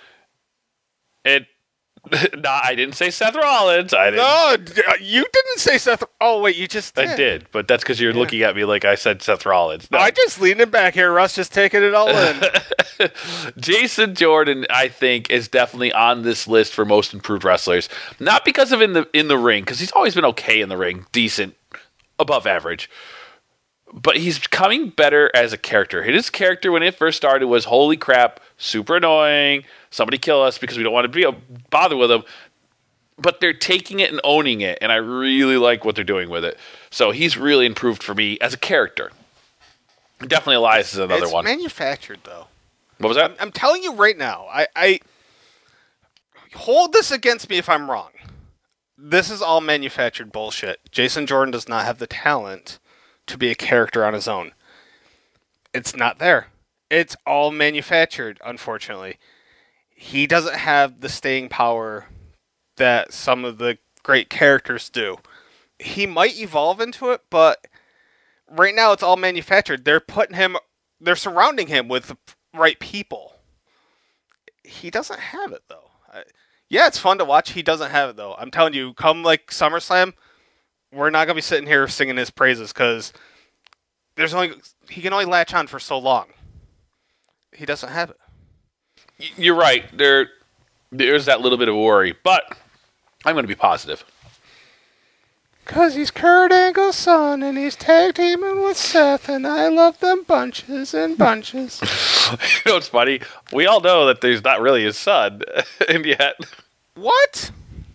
No, I didn't say Seth Rollins. No, you didn't say Seth. Oh, wait, you just did. I did, but that's because you're looking at me like I said Seth Rollins. No. I just leaned it back here, Russ, just taking it all in. Jason Jordan, I think, is definitely on this list for most improved wrestlers. Not because of in the ring, because he's always been okay in the ring, decent, above average. But he's becoming better as a character. His character, when it first started, was holy crap, super annoying. Somebody kill us because we don't want to bother with him. But they're taking it and owning it, and I really like what they're doing with it. So he's really improved for me as a character. Definitely Elias is another one. It's manufactured, though. What was that? I'm telling you right now, I hold this against me if I'm wrong. This is all manufactured bullshit. Jason Jordan does not have the talent to be a character on his own. It's not there. It's all manufactured, unfortunately. He doesn't have the staying power that some of the great characters do. He might evolve into it, but right now it's all manufactured. They're surrounding him with the right people. He doesn't have it, though. Yeah, it's fun to watch. He doesn't have it, though. I'm telling you, come like SummerSlam, we're not going to be sitting here singing his praises because he can only latch on for so long. He doesn't have it. You're right. There's that little bit of worry, but I'm going to be positive. Because he's Kurt Angle's son, and he's tag teaming with Seth, and I love them bunches and bunches. You know what's funny? We all know that there's not really his son, and yet... What?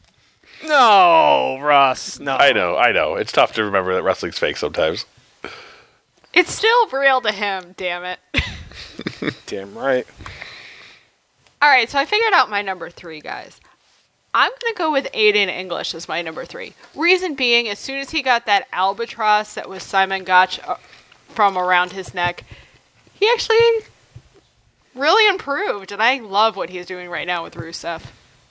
No, Russ, no. I know. It's tough to remember that wrestling's fake sometimes. It's still real to him, damn it. Damn right. All right, so I figured out my number 3, guys. I'm going to go with Aiden English as my number 3. Reason being, as soon as he got that albatross that was Simon Gotch from around his neck, he actually really improved, and I love what he's doing right now with Rusev.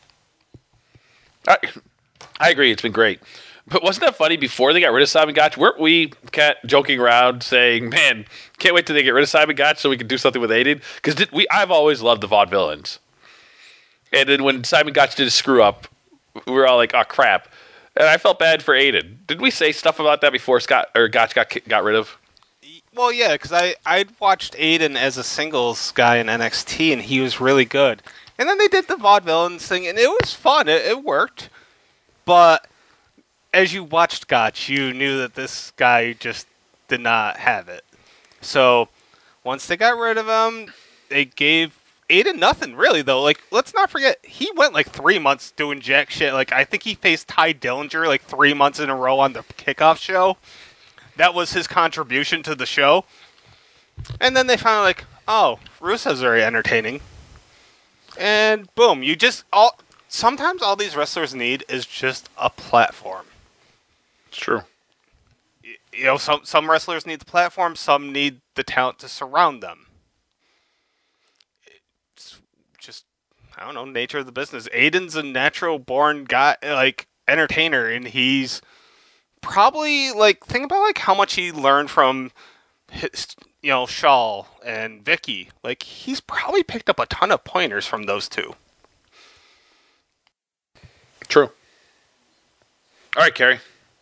I agree. It's been great. But wasn't that funny? Before they got rid of Simon Gotch, weren't we joking around saying, man, can't wait till they get rid of Simon Gotch so we can do something with Aiden? Because I've always loved the Vaudevillains. And then when Simon Gotch did a screw up, we were all like, oh, crap. And I felt bad for Aiden. Did we say stuff about that before Gotch got rid of? Well, yeah, because I'd watched Aiden as a singles guy in NXT, and he was really good. And then they did the Vaudevillains thing, and it was fun. It worked. But as you watched Gotch, you knew that this guy just did not have it. So once they got rid of him, they gave Aiden nothing, really, though. Like, let's not forget, he went like 3 months doing jack shit. Like, I think he faced Ty Dillinger like 3 months in a row on the kickoff show. That was his contribution to the show. And then they finally like, oh, Rusev's very entertaining. And boom, sometimes all these wrestlers need is just a platform. It's true. You know, some wrestlers need the platform, some need the talent to surround them. It's just, I don't know, nature of the business. Aiden's a natural born guy, like, entertainer, and he's probably, like, think about, like, how much he learned from his, Shaw and Vicky. Like, he's probably picked up a ton of pointers from those two. True. All right, Carrie.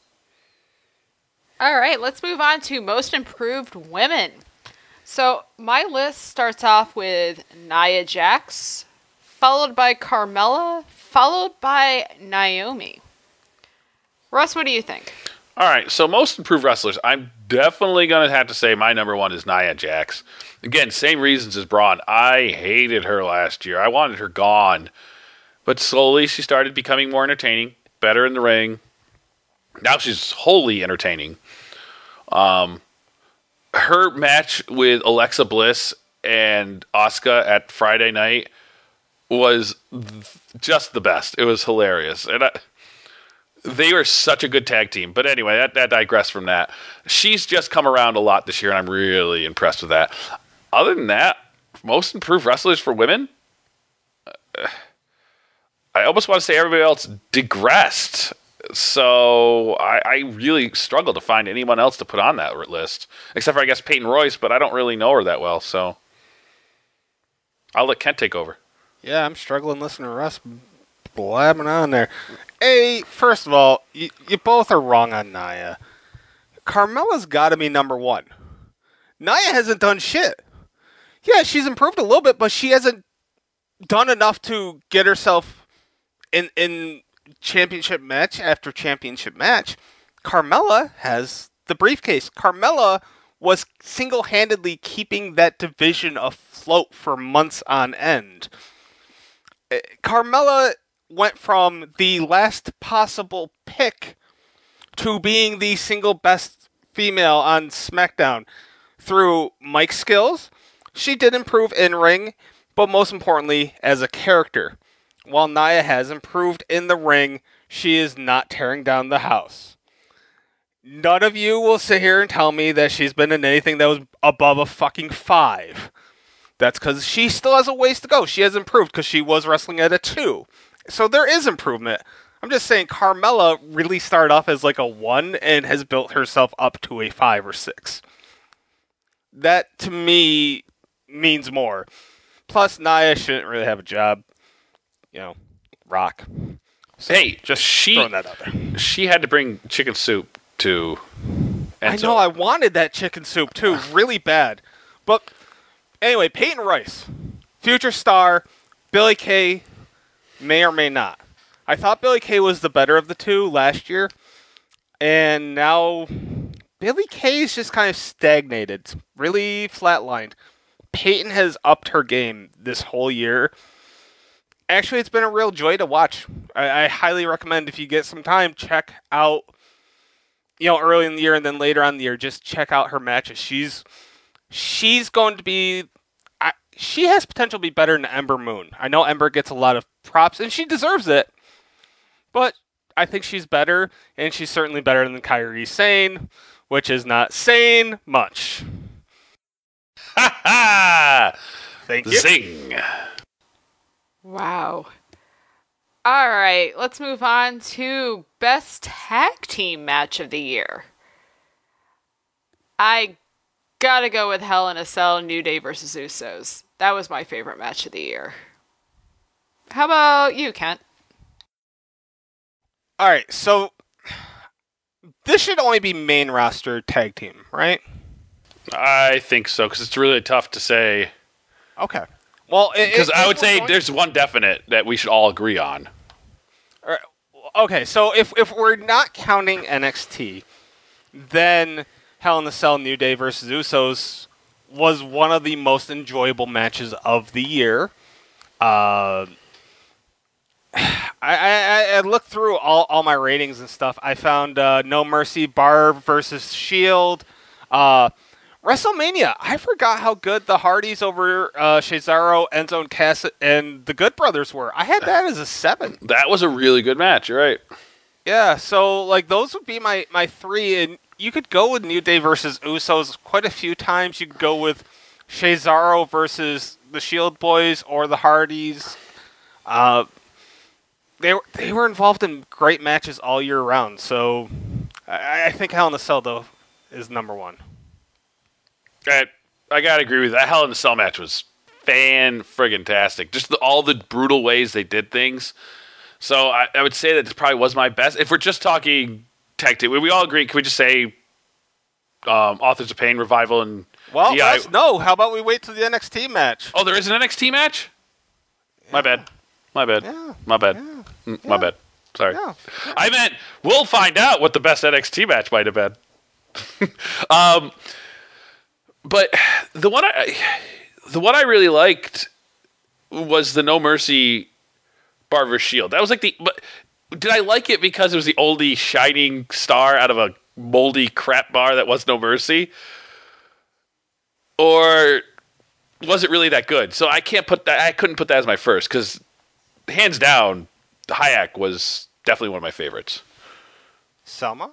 All right, let's move on to most improved women. So my list starts off with Nia Jax, followed by Carmella, followed by Naomi. Russ, what do you think? All right, so most improved wrestlers, I'm definitely going to have to say my number 1 is Nia Jax. Again, same reasons as Braun. I hated her last year. I wanted her gone. But slowly she started becoming more entertaining, better in the ring. Now she's wholly entertaining. Her match with Alexa Bliss and Asuka at Friday night was just the best. It was hilarious. And they were such a good tag team. But anyway, that digressed from that. She's just come around a lot this year, and I'm really impressed with that. Other than that, most improved wrestlers for women, I almost want to say everybody else digressed. So I really struggle to find anyone else to put on that list, except for, I guess, Peyton Royce, but I don't really know her that well, so I'll let Kent take over. Yeah, I'm struggling listening to Russ blabbing on there. Hey, first of all, you both are wrong on Nia. Carmella's got to be number one. Nia hasn't done shit. Yeah, she's improved a little bit, but she hasn't done enough to get herself in championship match after championship match. Carmella has the briefcase. Carmella was single-handedly keeping that division afloat for months on end. Carmella went from the last possible pick to being the single best female on SmackDown through mic skills. She did improve in-ring, but most importantly, as a character. While Nia has improved in the ring, she is not tearing down the house. None of you will sit here and tell me that she's been in anything that was above a fucking 5. That's because she still has a ways to go. She has improved because she was wrestling at a 2. So there is improvement. I'm just saying Carmella really started off as like a 1 and has built herself up to a 5 or 6. That, to me, means more. Plus, Nia shouldn't really have a job. You know, Rock. So Hey, just she throwing that out there. She had to bring chicken soup to Enzo. I know, I wanted that chicken soup too, really bad. But anyway, Peyton Royce, future star, Billie Kay, may or may not. I thought Billie Kay was the better of the two last year, and now Billie Kay's just kind of stagnated, really flatlined. Peyton has upped her game this whole year. Actually, it's been a real joy to watch. I highly recommend, if you get some time, check out, early in the year and then later on in the year, just check out her matches. She's going to be, she has potential to be better than Ember Moon. I know Ember gets a lot of props, and she deserves it, but I think she's better, and she's certainly better than Kairi Sane, which is not saying much. Ha ha! Thank you. Zing! Wow. All right, let's move on to Best Tag Team Match of the Year. I gotta go with Hell in a Cell, New Day versus Usos. That was my favorite match of the year. How about you, Kent? All right, so this should only be main roster tag team, right? I think so, because it's really tough to say. Okay. Well, because I would say there's one definite that we should all agree on. Okay, so if we're not counting NXT, then Hell in a Cell, New Day versus Usos was one of the most enjoyable matches of the year. I looked through all my ratings and stuff. I found No Mercy Bar versus Shield. WrestleMania. I forgot how good the Hardys over Cesaro, Enzo, and Cass, and the Good Brothers were. I had that as a 7. That was a really good match. You're right. Yeah, so those would be my 3, and you could go with New Day versus Usos quite a few times. You could go with Cesaro versus the Shield Boys or the Hardys. They were involved in great matches all year round. So I think Hell in a Cell though is number 1. I gotta agree with that. Hell in a Cell match was fan-friggin-tastic. Just all the brutal ways they did things. So I would say that this probably was my best. If we're just talking tag team, we all agree. Can we just say Authors of Pain, Revival, and DI? No. How about we wait till the NXT match? Oh, there is an NXT match? Yeah. My bad. Yeah. My bad. Yeah. My bad. Sorry. Yeah. I meant we'll find out what the best NXT match might have been. But the one I really liked was the No Mercy Bar vs. Shield. That was like but did I like it because it was the oldie shining star out of a moldy crap bar that was No Mercy? Or was it really that good? So I couldn't put that as my first, because hands down, Hayek was definitely one of my favorites. Selma?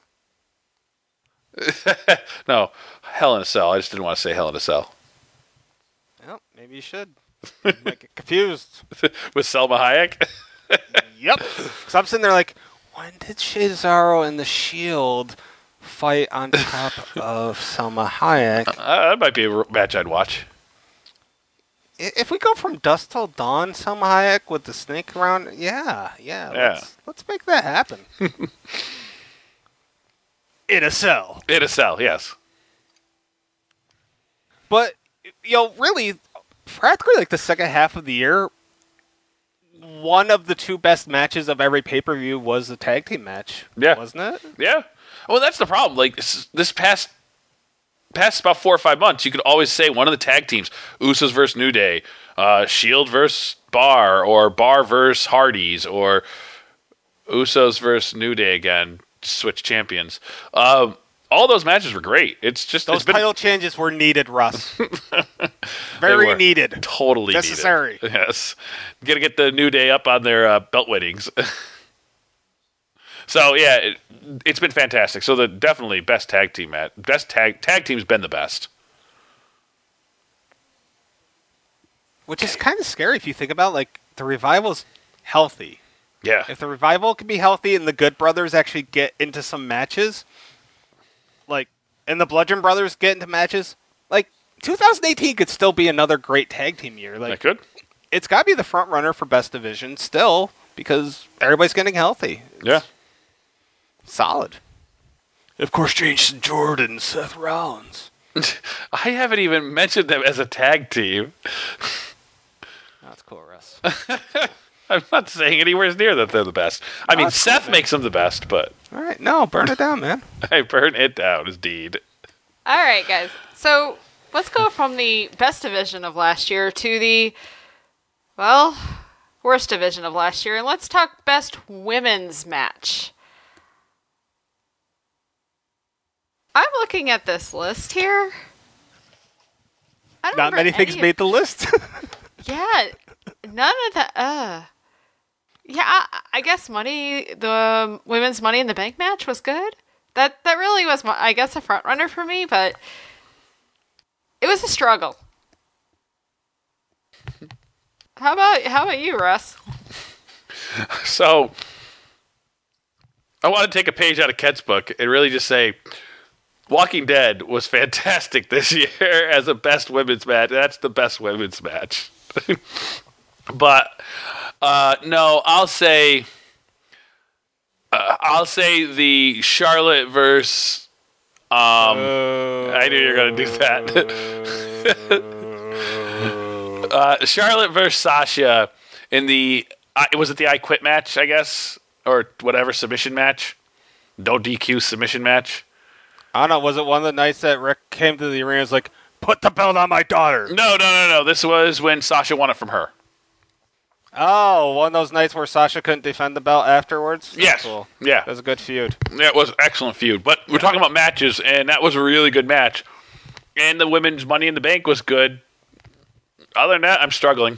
No, Hell in a Cell. I just didn't want to say Hell in a Cell. Well, maybe you should. You might get confused. With Selma Hayek? Yep. So I'm sitting there like, when did Cesaro and the Shield fight on top of Selma Hayek? That might be a match I'd watch. If we go from dusk till dawn, Selma Hayek with the snake around, yeah. Let's make that happen. In a cell. In a Cell, yes. But, really, practically like the second half of the year, one of the two best matches of every pay-per-view was the tag team match. Yeah. Wasn't it? Yeah. Well, that's the problem. Like, this past about 4 or 5 months, you could always say one of the tag teams, Usos versus New Day, Shield versus Bar, or Bar versus Hardys, or Usos versus New Day again, switch champions. All those matches were great. It's just Those title changes were needed, Russ. Very needed. Totally necessary. Needed. Yes. Got to get the New Day up on their belt winnings. So, yeah, it's been fantastic. So, definitely best tag team match. Best tag team's been the best. Which is kind of scary if you think about, like, the Revival's healthy. Yeah. If the Revival can be healthy and the Good Brothers actually get into some matches, like, and the Bludgeon Brothers get into matches, like, 2018 could still be another great tag team year. Like, That could. It's got to be the front runner for best division still because everybody's getting healthy. Yeah. Solid. Of course, Jason Jordan, Seth Rollins. I haven't even mentioned them as a tag team. That's cool, Russ. I'm not saying anywhere near that they're the best. I mean, That's Seth cool, makes them the best, but All right, no, burn it down, man. I burn it down, indeed. All right, guys. So let's go from the best division of last year to the, well, worst division of last year, and let's talk best women's match. I'm looking at this list here. I don't Not remember many things any of- made the list. Yeah, none of that. Yeah, I guess the women's Money in the Bank match was good. That really was, I guess, a front runner for me, but it was a struggle. How about you, Russ? So, I want to take a page out of Ket's book and really just say, Walking Dead was fantastic this year as a best women's match. That's the best women's match. But no, I'll say the Charlotte versus. I knew you were going to do that. Charlotte versus Sasha in the was it the I Quit match? I guess, or whatever, submission match. No DQ submission match. I don't know, was it one of the nights that Rick came to the arena and was like, put the belt on my daughter? No. This was when Sasha won it from her. Oh, one of those nights where Sasha couldn't defend the belt afterwards? Yes. Cool. Yeah. That was a good feud. Yeah, it was an excellent feud. But we're talking about matches, and that was a really good match. And the women's Money in the Bank was good. Other than that, I'm struggling.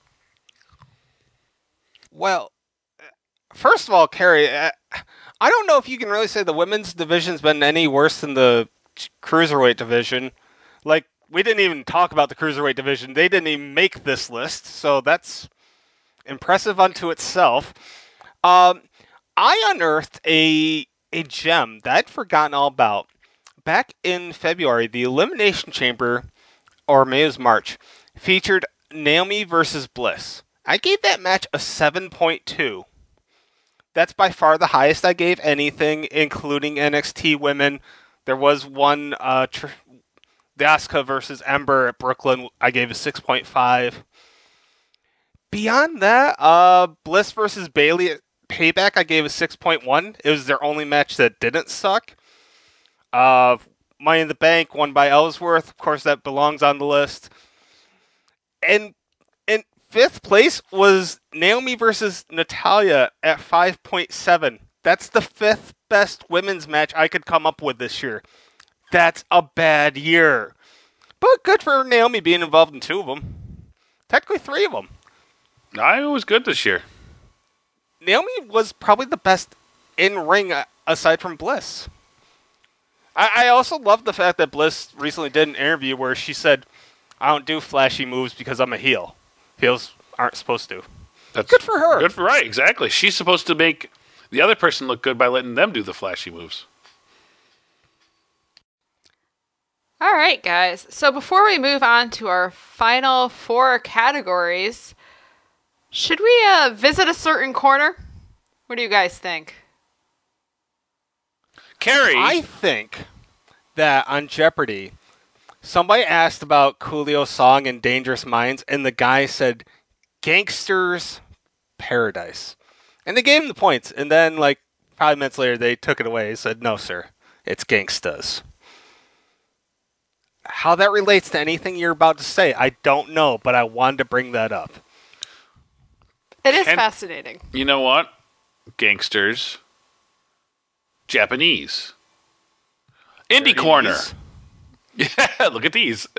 Well, first of all, Carrie, I don't know if you can really say the women's division's been any worse than the cruiserweight division. Like, we didn't even talk about the cruiserweight division. They didn't even make this list, so that's impressive unto itself. I unearthed a gem that I'd forgotten all about. Back in February, the Elimination Chamber, or maybe it was March, featured Naomi versus Bliss. I gave that match a 7.2. That's by far the highest I gave anything, including NXT women. There was one, the Asuka versus Ember at Brooklyn. I gave a 6.5. Beyond that, Bliss versus Bayley at Payback, I gave a 6.1. It was their only match that didn't suck. Money in the Bank, won by Ellsworth. Of course, that belongs on the list. And in fifth place was Naomi versus Natalya at 5.7. That's the fifth best women's match I could come up with this year. That's a bad year. But good for Naomi being involved in two of them. Technically three of them. I was good this year. Naomi was probably the best in-ring aside from Bliss. I also love the fact that Bliss recently did an interview where she said, I don't do flashy moves because I'm a heel. Heels aren't supposed to. That's good for her. Right, exactly. She's supposed to make the other person look good by letting them do the flashy moves. All right, guys. So before we move on to our final 4 categories, should we visit a certain corner? What do you guys think? Carrie! I think that on Jeopardy, somebody asked about Coolio's song in Dangerous Minds, and the guy said, Gangster's Paradise. And they gave him the points, and then, 5 minutes later, they took it away and said, no, sir, it's Gangstas. How that relates to anything you're about to say, I don't know, but I wanted to bring that up. It is fascinating. You know what? Gangsters. Japanese. Indie Corner. Yeah, look at these.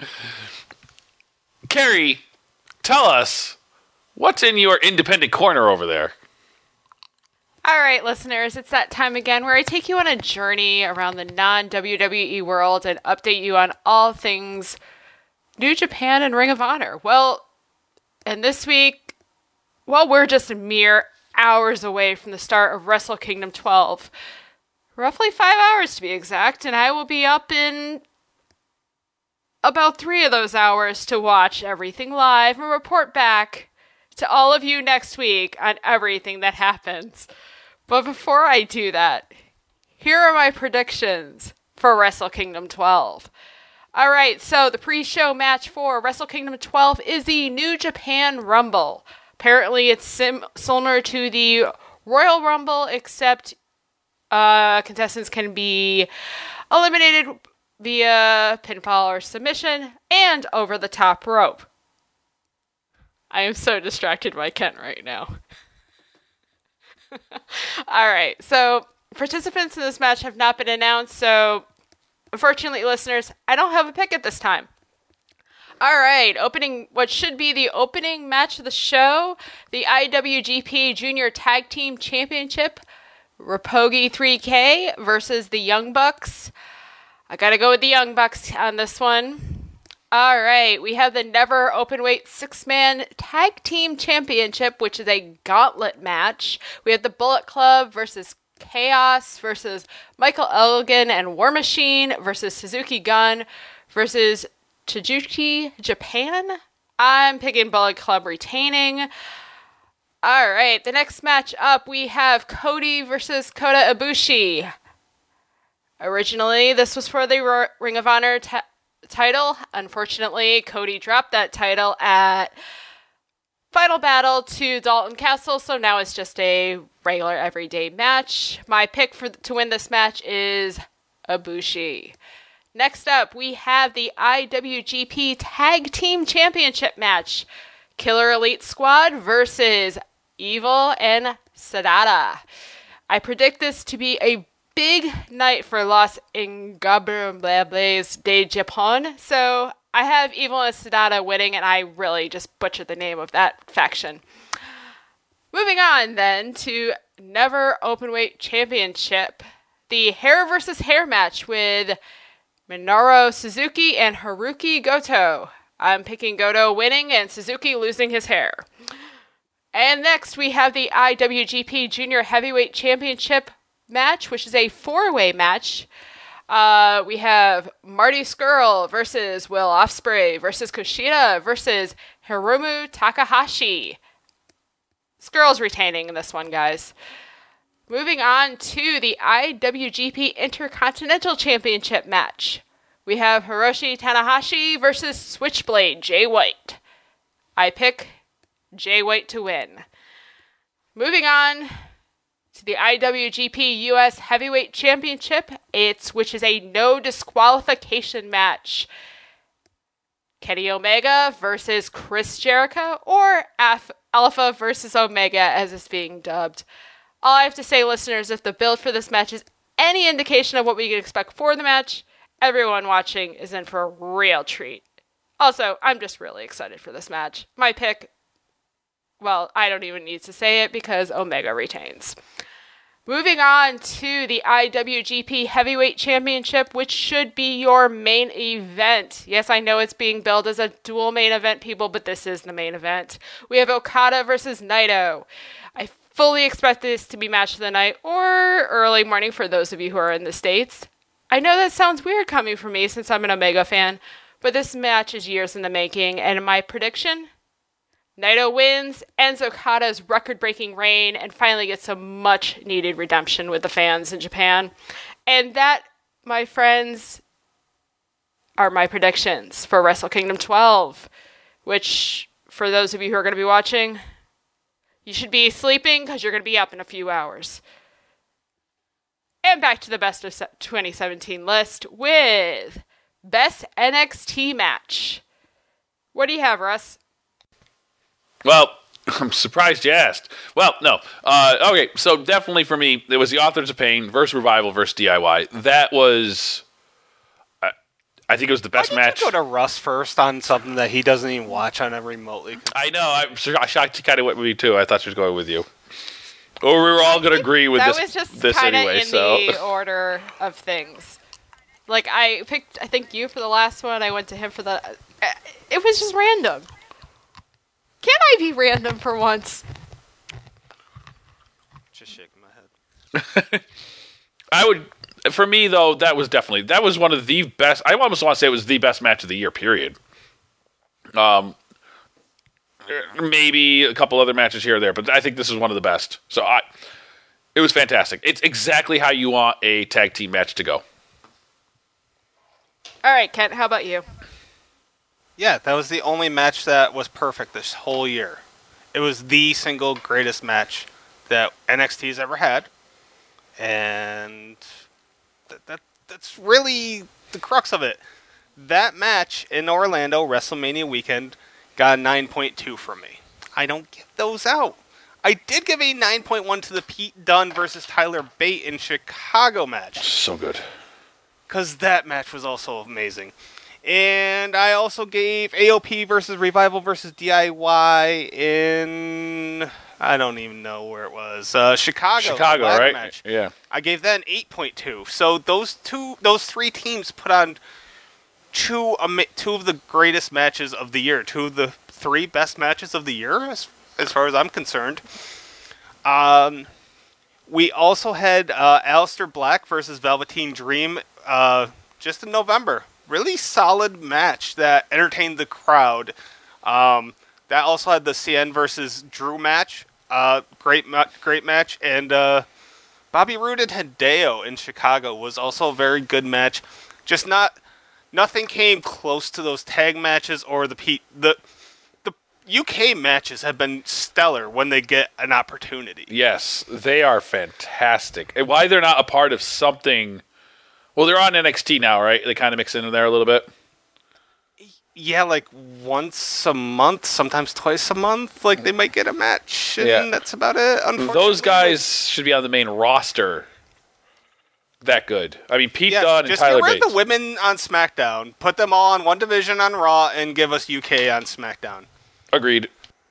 Carrie, tell us, what's in your independent corner over there? All right, listeners, it's that time again where I take you on a journey around the non-WWE world and update you on all things New Japan and Ring of Honor. Well, and this week, we're just a mere hours away from the start of Wrestle Kingdom 12. Roughly 5 hours to be exact, and I will be up in about 3 of those hours to watch everything live and report back to all of you next week on everything that happens. But before I do that, here are my predictions for Wrestle Kingdom 12. Alright, so the pre-show match for Wrestle Kingdom 12 is the New Japan Rumble. Apparently it's similar to the Royal Rumble, except contestants can be eliminated via pinfall or submission and over the top rope. I am so distracted by Kent right now. Alright, so participants in this match have not been announced, so unfortunately, listeners, I don't have a pick at this time. Alright, opening what should be the opening match of the show, the IWGP Junior Tag Team Championship, Roppongi 3K versus the Young Bucks. I gotta go with the Young Bucks on this one. Alright, we have the Never Openweight 6-Man Tag Team Championship, which is a gauntlet match. We have the Bullet Club versus Chaos versus Michael Elgin and War Machine versus Suzuki Gun versus Tajuki Japan. I'm picking Bullet Club retaining. Alright, the next match up, we have Cody versus Kota Ibushi. Originally, this was for the Ring of Honor title. Unfortunately, Cody dropped that title at Final Battle to Dalton Castle, so now it's just a regular everyday match. My pick to win this match is Ibushi. Next up, we have the IWGP Tag Team Championship match. Killer Elite Squad versus Evil and Sadada. I predict this to be a big night for Los Ingobernables de Japón, so I have Evil and Sadada winning, and I really just butchered the name of that faction. Moving on, then, to Never Openweight Championship. The hair versus hair match with Minoru Suzuki and Haruki Goto. I'm picking Goto winning and Suzuki losing his hair. And next, we have the IWGP Junior Heavyweight Championship match, which is a 4-way match. We have Marty Scurll versus Will Ospreay versus Kushida versus Hiromu Takahashi. Scurll's retaining in this one, guys. Moving on to the IWGP Intercontinental Championship match. We have Hiroshi Tanahashi versus Switchblade Jay White. I pick Jay White to win. Moving on to the IWGP US Heavyweight Championship, which is a no disqualification match. Kenny Omega versus Chris Jericho, or Alpha versus Omega as it's being dubbed. All I have to say, listeners, if the build for this match is any indication of what we can expect for the match, everyone watching is in for a real treat. Also, I'm just really excited for this match. My pick, well, I don't even need to say it because Omega retains. Moving on to the IWGP Heavyweight Championship, which should be your main event. Yes, I know it's being billed as a dual main event, people, but this is the main event. We have Okada versus Naito. I fully expect this to be match of the night or early morning for those of you who are in the States. I know that sounds weird coming from me since I'm an Omega fan, but this match is years in the making, and my prediction? Naito wins, ends Okada's record-breaking reign, and finally gets some much-needed redemption with the fans in Japan. And that, my friends, are my predictions for Wrestle Kingdom 12, which, for those of you who are going to be watching, you should be sleeping because you're going to be up in a few hours. And back to the best of 2017 list with Best NXT Match. What do you have, Russ? Well, I'm surprised you asked. Well, no. Okay, so definitely for me, it was the Authors of Pain versus Revival versus DIY. That was, I think it was the best match. You go to Russ first on something that he doesn't even watch on a remotely. I know. I'm shocked you kind of went with me too. I thought she was going with you. Or we were all going to agree with this. That was just kind of anyway, in the order of things. Like, I picked, I think, you for the last one. I went to him for the... It was just random. Can I be random for once? Just shaking my head. For me, though, that was one of the best. I almost want to say it was the best match of the year, period. Maybe a couple other matches here or there, but I think this is one of the best. So it was fantastic. It's exactly how you want a tag team match to go. All right, Kent, how about you? Yeah, that was the only match that was perfect this whole year. It was the single greatest match that NXT's ever had. And that's really the crux of it. That match in Orlando, WrestleMania weekend, got a 9.2 from me. I don't give those out. I did give a 9.1 to the Pete Dunne versus Tyler Bate in Chicago match. So good. Because that match was also amazing. And I also gave AOP versus Revival versus DIY in... I don't even know where it was. Chicago, right? Match. Yeah. I gave that an 8.2. So those three teams put on two of the greatest matches of the year. Two of the three best matches of the year, as far as I'm concerned. We also had Aleister Black versus Velveteen Dream just in November. Really solid match that entertained the crowd. That also had the CN versus Drew match. Great match. And Bobby Roode and Hideo in Chicago was also a very good match. Just nothing came close to those tag matches or the UK matches have been stellar when they get an opportunity. Yes, they are fantastic. And why they're not a part of something... Well, they're on NXT now, right? They kind of mix in there a little bit. Yeah, like once a month, sometimes twice a month. Like, they might get a match, and that's about it, unfortunately. Those guys should be on the main roster. That good. I mean, Pete Dunne and Tyler Bates. Just get rid of the women on SmackDown, put them all on one division on Raw, and give us UK on SmackDown. Agreed.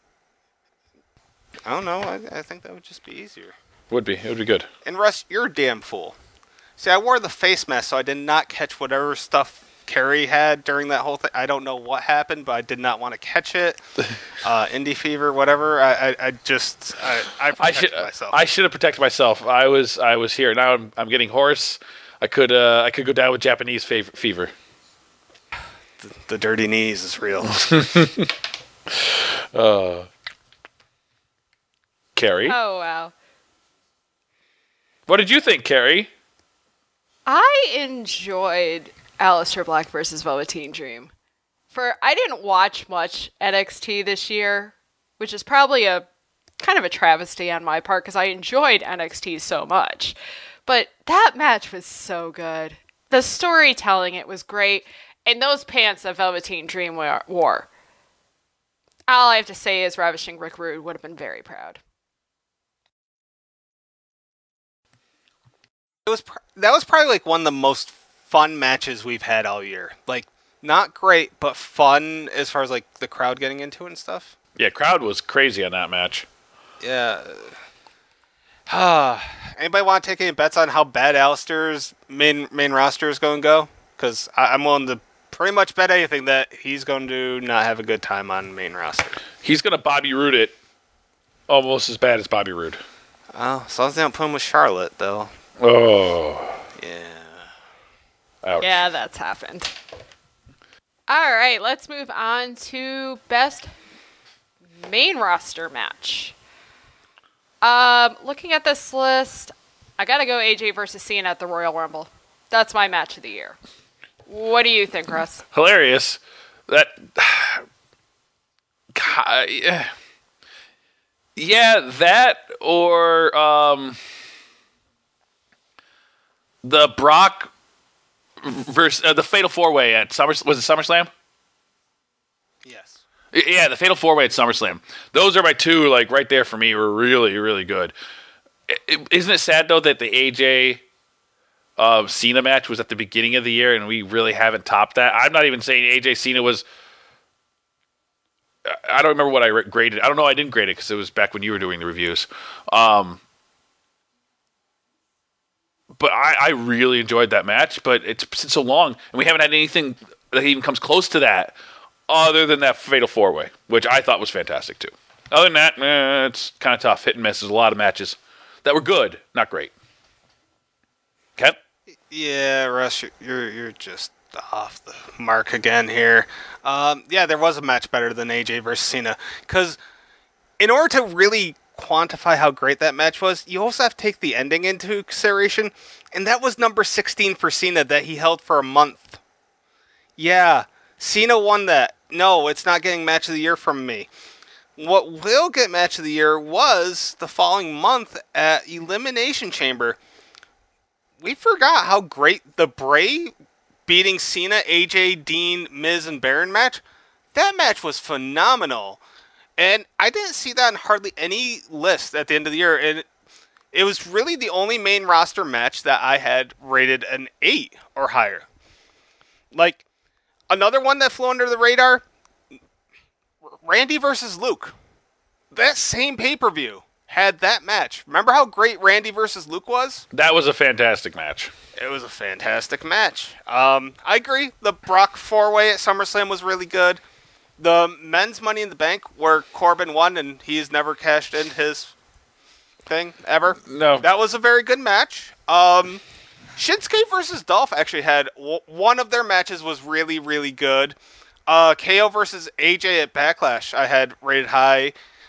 I don't know. I think that would just be easier. It would be good. And Russ, you're a damn fool. See, I wore the face mask, so I did not catch whatever stuff Kerry had during that whole thing. I don't know what happened, but I did not want to catch it. Indie fever, whatever. I protected myself. I should have protected myself. I was here. Now I'm getting hoarse. I could go down with Japanese fever. The dirty knees is real. Kerry? Oh, wow. What did you think, Kerry? I enjoyed Aleister Black versus Velveteen Dream. I didn't watch much NXT this year, which is probably a kind of a travesty on my part because I enjoyed NXT so much. But that match was so good. The storytelling, it was great. And those pants that Velveteen Dream wore. All I have to say is Ravishing Rick Rude would have been very proud. That was probably like one of the most fun matches we've had all year. Like, not great, but fun as far as like the crowd getting into it and stuff. Yeah, crowd was crazy on that match. Yeah. Anybody want to take any bets on how bad Alistair's main roster is going to go? Because I'm willing to pretty much bet anything that he's going to not have a good time on main roster. He's going to Bobby Roode it almost as bad as Bobby Roode. Oh, as long as they don't put him with Charlotte, though. Oh. Yeah. Ouch. Yeah, that's happened. All right, let's move on to best main roster match. Looking at this list, I gotta go AJ versus Cena at the Royal Rumble. That's my match of the year. What do you think, Russ? Hilarious. That. Yeah, that or the Brock versus the Fatal 4-Way at was it SummerSlam? Yes. Yeah, the Fatal 4-Way at SummerSlam. Those are my two, like, right there for me, were really, really good. Isn't it sad, though, that the AJ Cena match was at the beginning of the year, and we really haven't topped that? I'm not even saying AJ Cena was... I don't remember what I graded. I don't know. I didn't grade it because it was back when you were doing the reviews. But I really enjoyed that match, but it's been so long, and we haven't had anything that even comes close to that other than that Fatal 4-Way, which I thought was fantastic, too. Other than that, it's kind of tough. Hit and miss. There's a lot of matches that were good, not great. Okay? Yeah, Russ, you're just off the mark again here. Yeah, there was a match better than AJ versus Cena. Because in order to really quantify how great that match was, you also have to take the ending into consideration. And that was number 16 for Cena that he held for a month. Yeah, Cena won that. No, it's not getting match of the year from me. What will get match of the year was the following month at Elimination Chamber. We forgot how great the Bray beating Cena, AJ, Dean, Miz, and Baron match. That match was phenomenal. And I didn't see that on hardly any list at the end of the year. And it was really the only main roster match that I had rated an 8 or higher. Like, another one that flew under the radar, Randy versus Luke. That same pay-per-view had that match. Remember how great Randy versus Luke was? That was a fantastic match. It was a fantastic match. I agree. The Brock 4-Way at SummerSlam was really good. The men's Money in the Bank, where Corbin won and he's never cashed in his thing ever. No. That was a very good match. Shinsuke versus Dolph actually had one of their matches was really, really good. KO versus AJ at Backlash I had rated high.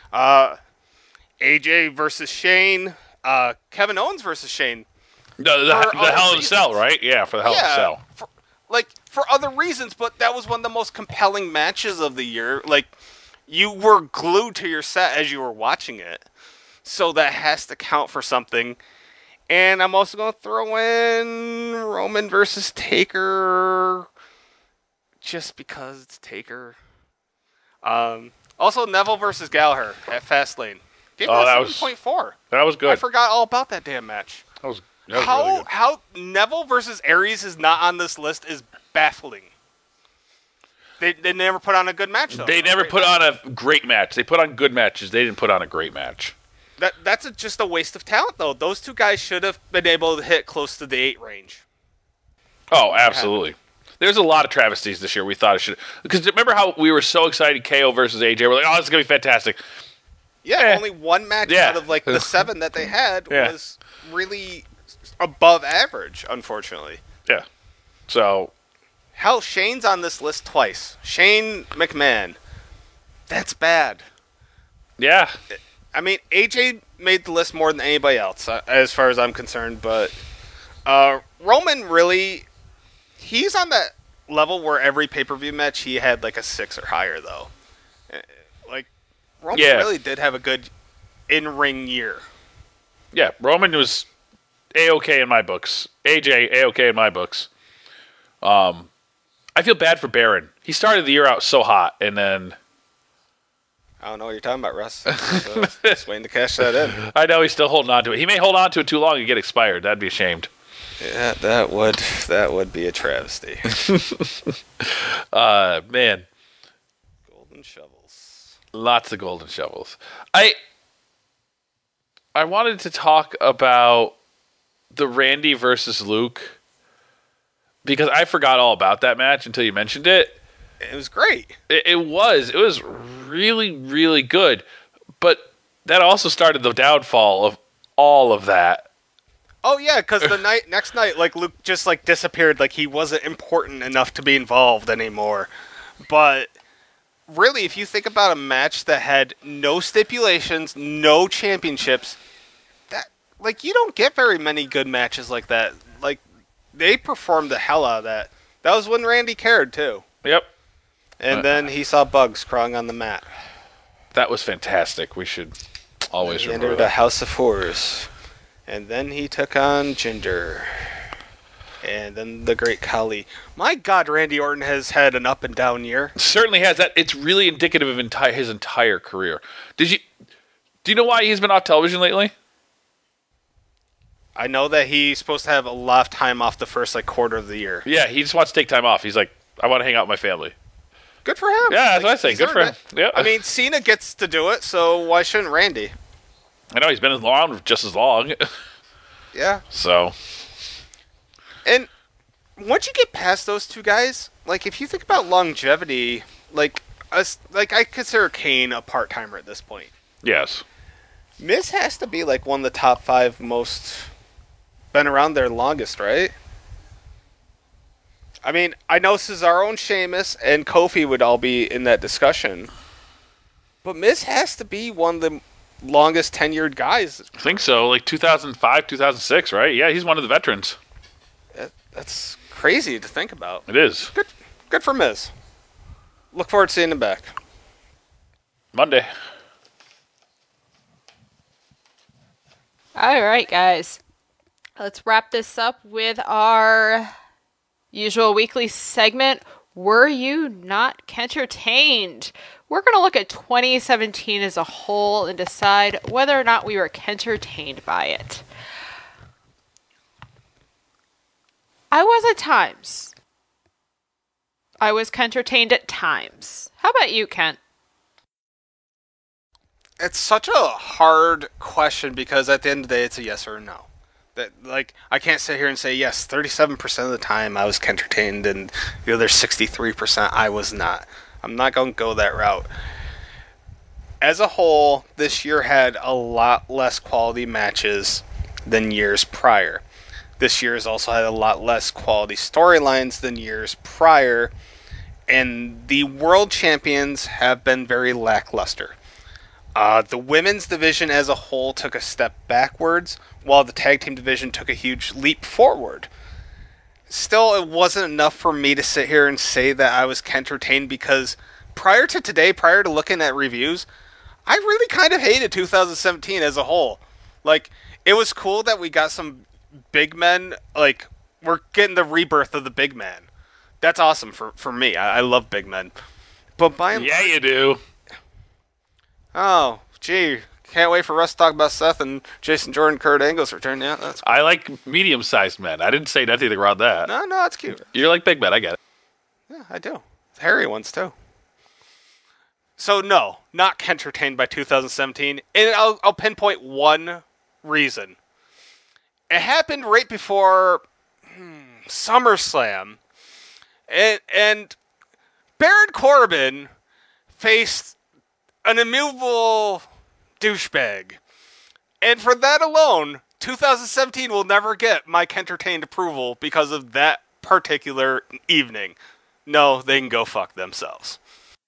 AJ versus Shane. Kevin Owens versus Shane. The Hell in a Cell, right? Yeah, for the Hell in a Cell. For other reasons, but that was one of the most compelling matches of the year. Like, you were glued to your set as you were watching it. So that has to count for something. And I'm also going to throw in Roman versus Taker. Just because it's Taker. Also, Neville versus Gallagher at Fastlane. Gave that 7.4. That was good. I forgot all about that damn match. That was really good. How Neville versus Aries is not on this list is baffling. They never put on a good match, though. They never put on a great match. They put on good matches. They didn't put on a great match. That's just a waste of talent, though. Those two guys should have been able to hit close to the 8 range. Oh, absolutely. There's a lot of travesties this year we thought it should. Because remember how we were so excited, KO versus AJ? We're like, oh, this is going to be fantastic. Yeah, only one match out of like the 7 that they had was really above average, unfortunately. Yeah. So. Hell, Shane's on this list twice. Shane McMahon. That's bad. Yeah. I mean, AJ made the list more than anybody else, as far as I'm concerned, but Roman really, he's on that level where every pay-per-view match he had like a 6 or higher, though. Like, Roman really did have a good in-ring year. Yeah, Roman was A-okay in my books. AJ, A-okay in my books. I feel bad for Baron. He started the year out so hot, and then... I don't know what you're talking about, Russ. So just waiting to cash that in. I know he's still holding on to it. He may hold on to it too long and get expired. That'd be ashamed. Yeah, that would be a travesty. Man. Golden shovels. Lots of golden shovels. I I wanted to talk about the Randy versus Luke because I forgot all about that match until you mentioned it. It was great. It was really, really good. But that also started the downfall of all of that. Oh yeah, because the next night, like Luke just like disappeared, like he wasn't important enough to be involved anymore. But really, if you think about a match that had no stipulations, no championships, that like you don't get very many good matches like that. Like they performed the hell out of that. That was when Randy cared too. Yep. And then he saw bugs crawling on the mat. That was fantastic. We should always He remember entered that. a House of Horrors. And then he took on Jinder. And then the Great Khali. My God, Randy Orton has had an up and down year. Certainly has that. It's really indicative of his entire career. Do you know why he's been off television lately? I know that he's supposed to have a lot of time off the first quarter of the year. Yeah, he just wants to take time off. He's like, I want to hang out with my family. Good for him. Yeah, that's what I say. He's Good for earned him. it. Yeah. I mean, Cena gets to do it, so why shouldn't Randy? I know he's been around just as long. Yeah. So, And once you get past those two guys, like if you think about longevity, like I consider Kane a part-timer at this point. yes. Miz has to be like one of the top 5 most been around there longest, right? I mean, I know Cesaro and Sheamus and Kofi would all be in that discussion, but Miz has to be one of the longest tenured guys. I think so. Like 2005, 2006, right? Yeah, he's one of the veterans. That's crazy to think about. It is. Good for Miz. Look forward to seeing him back. Monday. All right, guys. Let's wrap this up with our usual weekly segment, Were You Not Entertained? We're going to look at 2017 as a whole and decide whether or not we were entertained by it. I was at times. I was entertained at times. How about you, Kent? It's such a hard question because at the end of the day, it's a yes or a no. That I can't sit here and say yes. 37% of the time I was entertained, and the other 63% I was not. I'm not going to go that route. As a whole, this year had a lot less quality matches than years prior. This year has also had a lot less quality storylines than years prior, and the world champions have been very lackluster. The women's division as a whole took a step backwards, while the tag team division took a huge leap forward. Still, it wasn't enough for me to sit here and say that I was entertained because prior to today, prior to looking at reviews, I really kind of hated 2017 as a whole. It was cool that we got some big men. We're getting the rebirth of the big man. That's awesome for me. I love big men. But by and Yeah, you do. Oh, gee. Can't wait for us to talk about Seth and Jason Jordan, Kurt Angle's return. Yeah, that's I like medium-sized men. I didn't say nothing around that. No, that's cute. You're like big men. I get it. Yeah, I do. Hairy ones, too. So, no, not entertained by 2017. And I'll pinpoint one reason. It happened right before SummerSlam. And Baron Corbin faced an immovable douchebag. And for that alone, 2017 will never get my entertained approval because of that particular evening. No, they can go fuck themselves.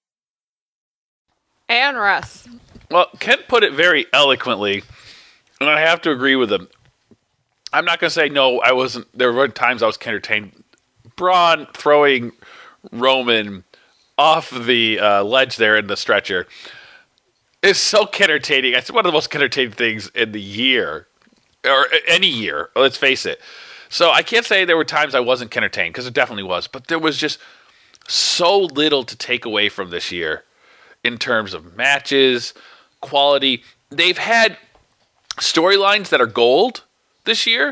And Russ. Well, Kent put it very eloquently, and I have to agree with him. I'm not going to say no, I wasn't. There were times I was entertained. Braun throwing Roman off the ledge there in the stretcher is so entertaining. It's one of the most entertaining things in the year, or any year, let's face it. So I can't say there were times I wasn't entertained, because it definitely was, but there was just so little to take away from this year in terms of matches, quality. They've had storylines that are gold this year,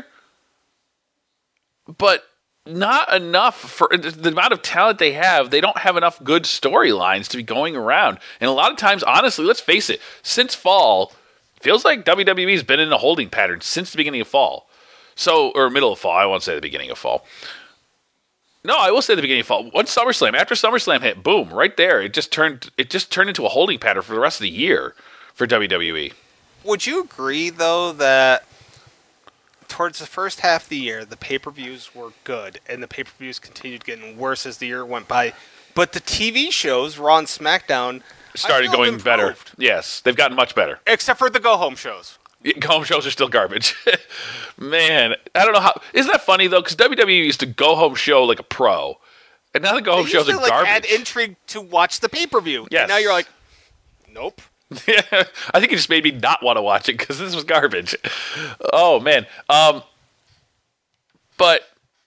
but not enough for the amount of talent they have. They don't have enough good storylines to be going around. And a lot of times, honestly, let's face it, since fall, feels like WWE's been in a holding pattern since the beginning of fall. So, or middle of fall. I won't say the beginning of fall. No, I will say the beginning of fall. Once SummerSlam, after SummerSlam hit, boom, right there. It just turned into a holding pattern for the rest of the year for WWE. Would you agree, though, that towards the first half of the year, the pay-per-views were good, and the pay-per-views continued getting worse as the year went by, but the TV shows, Raw and SmackDown, started going better. Yes, they've gotten much better. Except for the go-home shows. Go-home shows are still garbage. Man, I don't know how... Isn't that funny, though? Because WWE used to go-home show like a pro, and now the go-home shows are garbage. Add intrigue to watch the pay-per-view. Yes. And now you're like, nope. Yeah, I think it just made me not want to watch it because this was garbage. Oh, man. But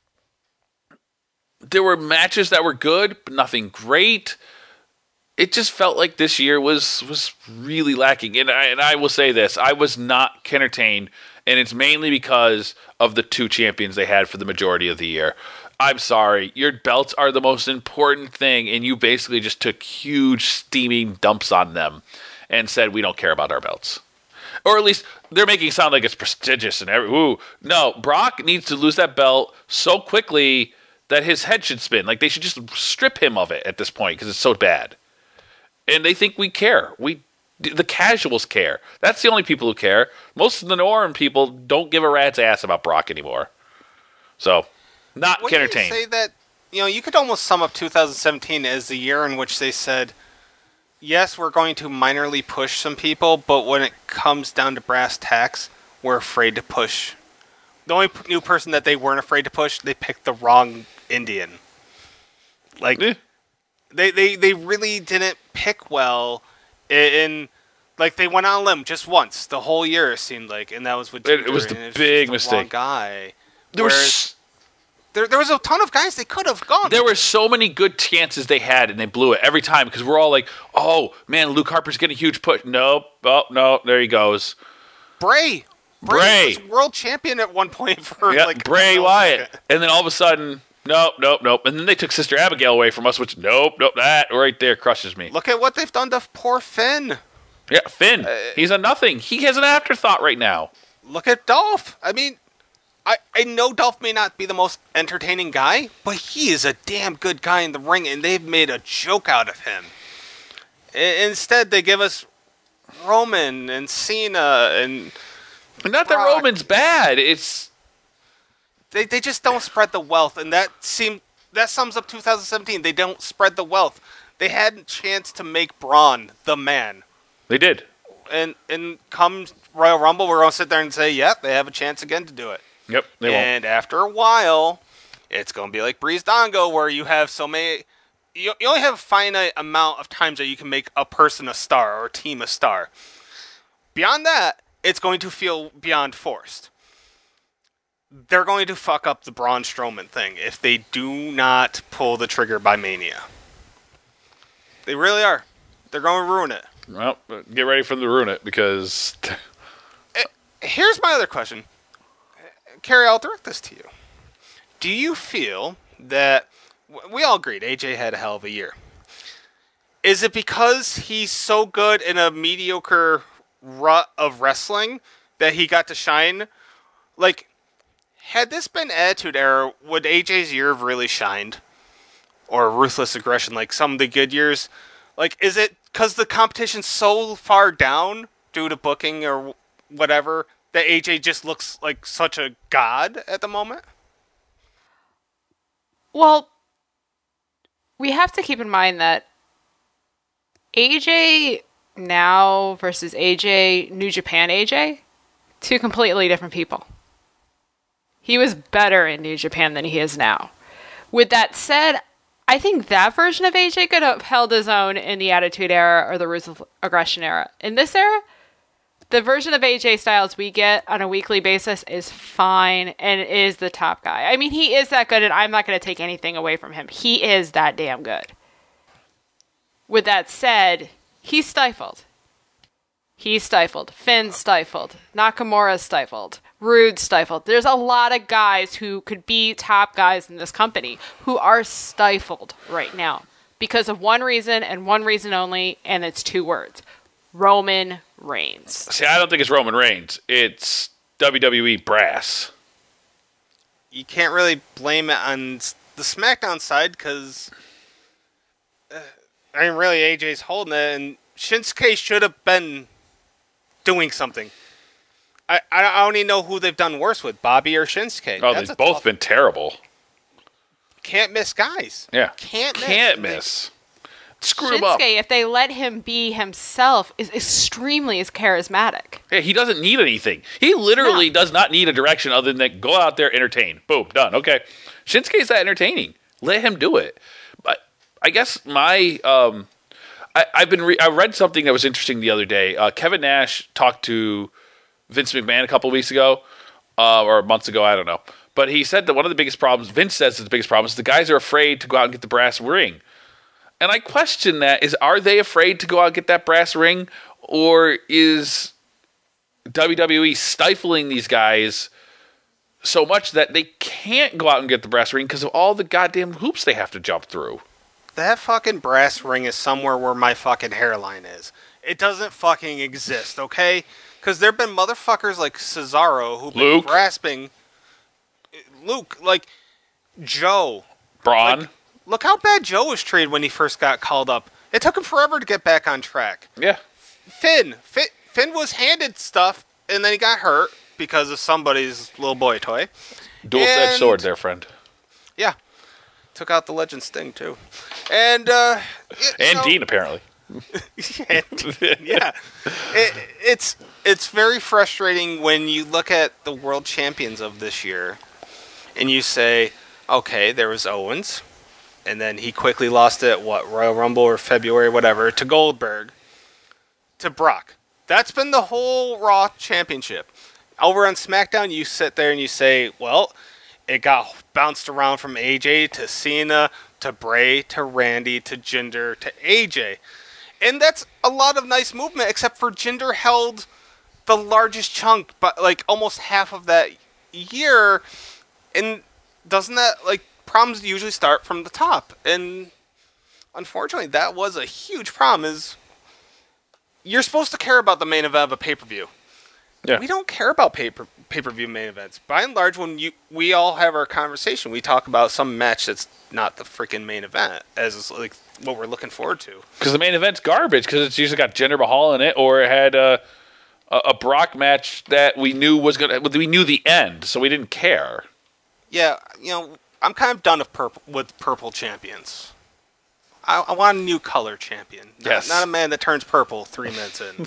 there were matches that were good, but nothing great. It just felt like this year was really lacking. And I will say this. I was not entertained, and it's mainly because of the two champions they had for the majority of the year. I'm sorry. Your belts are the most important thing, and you basically just took huge steaming dumps on them and said, we don't care about our belts. Or at least they're making it sound like it's prestigious and ooh. No, Brock needs to lose that belt so quickly that his head should spin. Like, they should just strip him of it at this point because it's so bad. And they think we care. The casuals care. That's the only people who care. Most of the norm people don't give a rat's ass about Brock anymore. So, not entertained. You say that, you could almost sum up 2017 as the year in which they said, yes, we're going to minorly push some people, but when it comes down to brass tacks, we're afraid to push. The only new person that they weren't afraid to push, they picked the wrong Indian. Like, they really didn't pick well. Like, they went on a limb just once the whole year, it seemed like, and that was with Jinder, it was the big mistake. Wrong guy. There was a ton of guys they could have gone. There were so many good chances they had, and they blew it every time because we're all like, oh, man, Luke Harper's getting a huge push. Nope. Oh, no, there he goes. Bray was world champion at one point for Bray Wyatt. And then all of a sudden, nope. And then they took Sister Abigail away from us, which, nope, that right there crushes me. Look at what they've done to poor Finn. Yeah, Finn. He's a nothing. He has an afterthought right now. Look at Dolph. I mean, I know Dolph may not be the most entertaining guy, but he is a damn good guy in the ring, and they've made a joke out of him. Instead, they give us Roman and Cena and not Brock. that Roman's bad. It's they just don't spread the wealth, and that sums up 2017. They don't spread the wealth. They had a chance to make Braun the man. They did. And come Royal Rumble, we're going to sit there and say, yep, they have a chance again to do it. Yep, they won't. And after a while, it's going to be like Breeze Dongo, where you have so many... You only have a finite amount of times that you can make a person a star or a team a star. Beyond that, it's going to feel beyond forced. They're going to fuck up the Braun Strowman thing if they do not pull the trigger by Mania. They really are. They're going to ruin it. Well, get ready for them to ruin it, because... Here's my other question. Kerry, I'll direct this to you. Do you feel that... We all agreed AJ had a hell of a year. Is it because he's so good in a mediocre rut of wrestling that he got to shine? Like, had this been Attitude Era, would AJ's year have really shined? Or Ruthless Aggression, like some of the good years? Like, is it because the competition's so far down due to booking or whatever that AJ just looks like such a god at the moment? Well, we have to keep in mind that AJ now versus AJ, New Japan AJ, two completely different people. He was better in New Japan than he is now. With that said, I think that version of AJ could have held his own in the Attitude Era or the Ruthless Aggression Era. In this era, the version of AJ Styles we get on a weekly basis is fine and is the top guy. I mean, he is that good, and I'm not going to take anything away from him. He is that damn good. With that said, he's stifled. He's stifled. Finn's stifled. Nakamura's stifled. Rude's stifled. There's a lot of guys who could be top guys in this company who are stifled right now because of one reason and one reason only, and it's two words. Roman Reigns. See, I don't think it's Roman Reigns. It's WWE brass. You can't really blame it on the SmackDown side because, really AJ's holding it, and Shinsuke should have been doing something. I don't even know who they've done worse with, Bobby or Shinsuke. Oh, they've both been terrible. Can't miss guys. Yeah. Can't miss. Screw him up. Shinsuke, if they let him be himself, is extremely charismatic. Yeah, he doesn't need anything. He literally does not need a direction other than go out there, entertain. Boom, done. Okay. Shinsuke's that entertaining. Let him do it. But I guess my I read something that was interesting the other day. Kevin Nash talked to Vince McMahon a couple of weeks ago, or months ago, I don't know. But he said that one of the biggest problems, Vince says the biggest problem, is the guys are afraid to go out and get the brass ring. And I question that, are they afraid to go out and get that brass ring? Or is WWE stifling these guys so much that they can't go out and get the brass ring because of all the goddamn hoops they have to jump through? That fucking brass ring is somewhere where my fucking hairline is. It doesn't fucking exist, okay? Because there have been motherfuckers like Cesaro who've been grasping... Luke, like, Joe. Braun. Like, look how bad Joe was treated when he first got called up. It took him forever to get back on track. Yeah. Finn was handed stuff, and then he got hurt because of somebody's little boy toy. Dual-edged sword there, friend. Yeah. Took out the Legend Sting, too. And Dean, apparently. Yeah. It's very frustrating when you look at the world champions of this year, and you say, okay, there was Owens, and then he quickly lost it, Royal Rumble or February, whatever, to Goldberg, to Brock. That's been the whole Raw championship. Over on SmackDown, you sit there and you say, well, it got bounced around from AJ to Cena to Bray to Randy to Jinder to AJ. And that's a lot of nice movement, except for Jinder held the largest chunk, but like almost half of that year. And doesn't that, like, problems usually start from the top? And unfortunately, that was a huge problem. Is you're supposed to care about the main event of a pay-per-view. Yeah. We don't care about pay-per-view main events. By and large, when we all have our conversation, we talk about some match that's not the freaking main event as like what we're looking forward to. Because the main event's garbage, because it's usually got Jinder Mahal in it, or it had a Brock match that we knew we knew the end, so we didn't care. Yeah, I'm kind of done with purple champions. I want a new color champion. Not a man that turns purple 3 minutes in.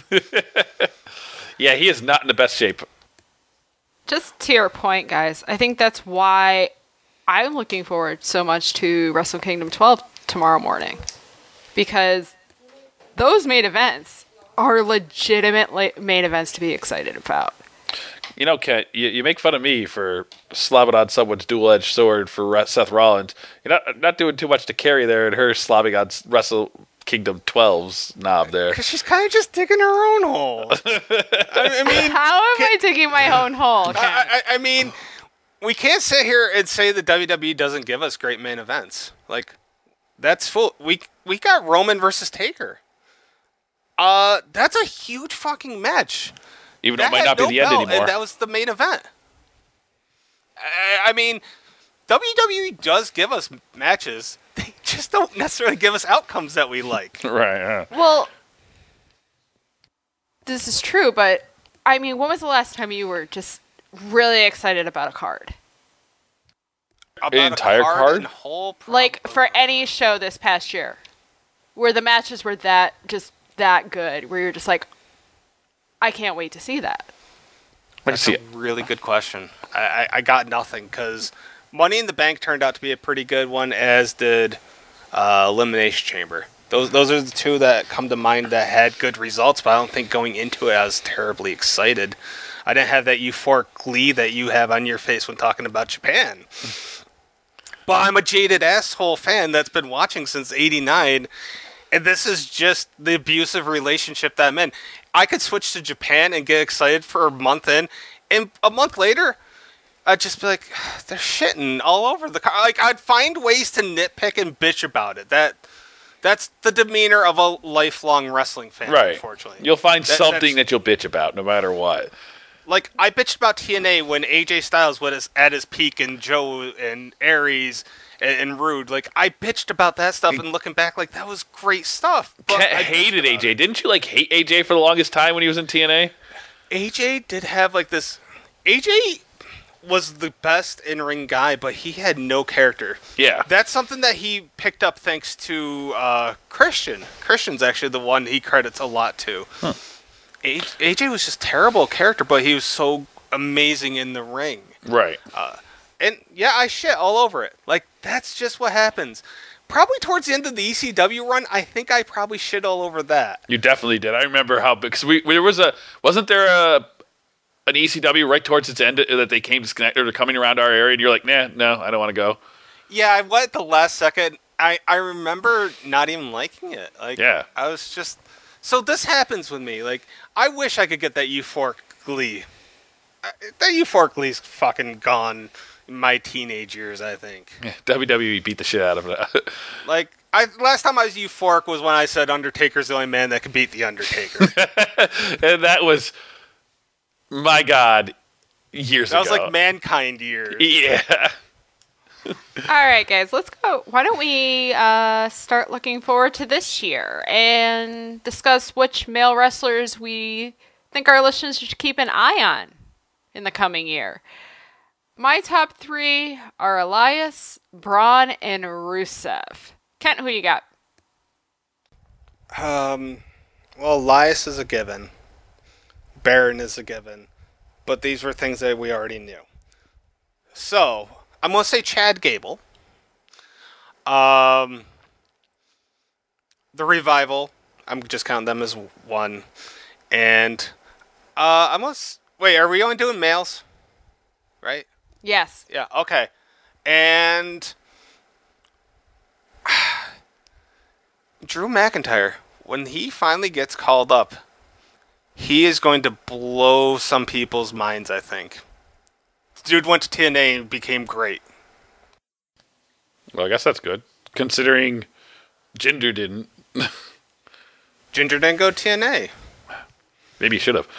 Yeah, he is not in the best shape. Just to your point, guys, I think that's why I'm looking forward so much to Wrestle Kingdom 12 tomorrow morning. Because those main events are legitimate main events to be excited about. You know, Kent, you make fun of me for slobbing on someone's dual-edged sword for Seth Rollins. You're not doing too much to carry there and her slobbing on Wrestle Kingdom 12's knob there. Because she's kind of just digging her own hole. I mean, how am I digging my own hole, Kent? I mean, we can't sit here and say the WWE doesn't give us great main events. Like, that's full. We got Roman versus Taker. That's a huge fucking match. Even though it might not be the end anymore. And that was the main event. I mean, WWE does give us matches. They just don't necessarily give us outcomes that we like. Right, yeah. Well, this is true, but, I mean, when was the last time you were just really excited about a card? About an entire card? Like, for any show this past year, where the matches were that good, where you're just like, I can't wait to see that. That's a really good question. I got nothing, because Money in the Bank turned out to be a pretty good one, as did Elimination Chamber. Those are the two that come to mind that had good results, but I don't think going into it I was terribly excited. I didn't have that euphoric glee that you have on your face when talking about Japan. But I'm a jaded asshole fan that's been watching since '89, and this is just the abusive relationship that I'm in. I could switch to Japan and get excited for a month in, and a month later, I'd just be like, they're shitting all over the car. Like, I'd find ways to nitpick and bitch about it. That That's the demeanor of a lifelong wrestling fan, Right. unfortunately. You'll find something that's- that you'll bitch about, no matter what. Like, I bitched about TNA when AJ Styles was at his peak and Joe and Aries and Rude. Like, I bitched about that stuff, and looking back, like, that was great stuff. But Kent I hated bitched about AJ. it. Didn't you, hate AJ for the longest time when he was in TNA? AJ did have, this... AJ was the best in-ring guy, but he had no character. Yeah. That's something that he picked up thanks to Christian. Christian's actually the one he credits a lot to. Huh. AJ was just terrible character, but he was so amazing in the ring. Right. And yeah, I shit all over it. Like, that's just what happens. Probably towards the end of the ECW run, I think I probably shit all over that. You definitely did. I remember how, because wasn't there an ECW right towards its end that they came disconnected or coming around our area, and you're like, nah, no, I don't want to go. Yeah, I went at the last second. I remember not even liking it. Like, Yeah. I was just... So this happens with me. Like, I wish I could get that Euphoric Glee. That Euphoric Glee's fucking gone in my teenage years, I think. Yeah, WWE beat the shit out of it. Like, last time I was euphoric was when I said Undertaker's the only man that could beat The Undertaker. And that was, my God, years That ago. was like Mankind years. Yeah. All right, guys, let's go. Why don't we start looking forward to this year and discuss which male wrestlers we think our listeners should keep an eye on in the coming year. My top three are Elias, Braun, and Rusev. Kent, who you got? Well, Elias is a given. Baron is a given. But these were things that we already knew. So, I'm going to say Chad Gable. The Revival. I'm just counting them as one. And, I'm going to... Wait, are we only doing males? Right? Yes. Yeah, okay. And... Drew McIntyre, when he finally gets called up, he is going to blow some people's minds, I think. Dude went to TNA and became great. Well, I guess that's good, considering Jinder didn't. Ginger didn't go to TNA. Maybe he should have.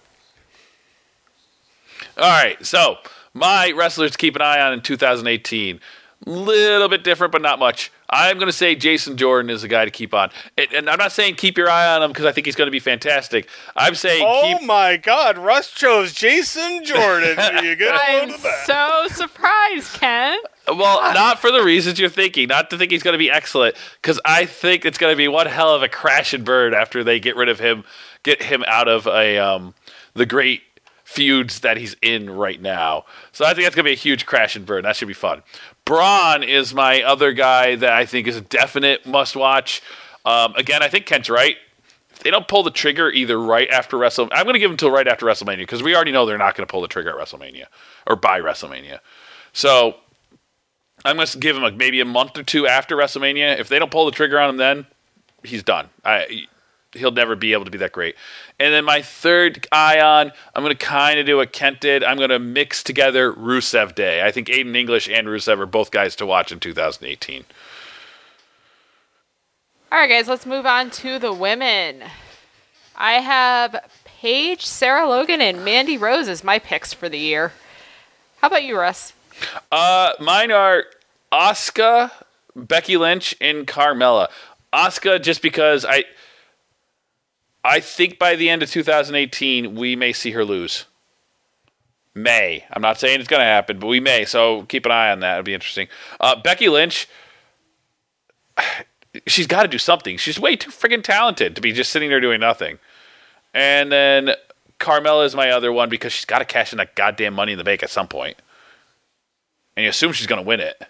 All right, so my wrestlers to keep an eye on in 2018. Little bit different, but not much. I'm going to say Jason Jordan is the guy to keep on. And I'm not saying keep your eye on him because I think he's going to be fantastic. I'm saying keep... My God, Russ chose Jason Jordan. You get I'm so surprised, Ken. Well, not for the reasons you're thinking. Not to think he's going to be excellent, because I think it's going to be one hell of a crash and burn after they get rid of him, get him out of the great feuds that he's in right now. So I think that's going to be a huge crash and burn. That should be fun. Braun is my other guy that I think is a definite must-watch. Again, I think Kent's right. If they don't pull the trigger either right after WrestleMania, I'm going to give them until right after WrestleMania, because we already know they're not going to pull the trigger at WrestleMania or by WrestleMania. So I'm going to give him maybe a month or two after WrestleMania. If they don't pull the trigger on him then, he's done. He'll never be able to be that great. And then my third I'm going to kind of do what Kent did. I'm going to mix together Rusev Day. I think Aiden English and Rusev are both guys to watch in 2018. All right, guys, let's move on to the women. I have Paige, Sarah Logan, and Mandy Rose as my picks for the year. How about you, Russ? Mine are Asuka, Becky Lynch, and Carmella. Asuka, just because I think by the end of 2018, we may see her lose. May. I'm not saying it's going to happen, but we may. So keep an eye on that. It'll be interesting. Becky Lynch, she's got to do something. She's way too friggin' talented to be just sitting there doing nothing. And then Carmella is my other one because she's got to cash in that goddamn Money in the Bank at some point. And you assume she's going to win it.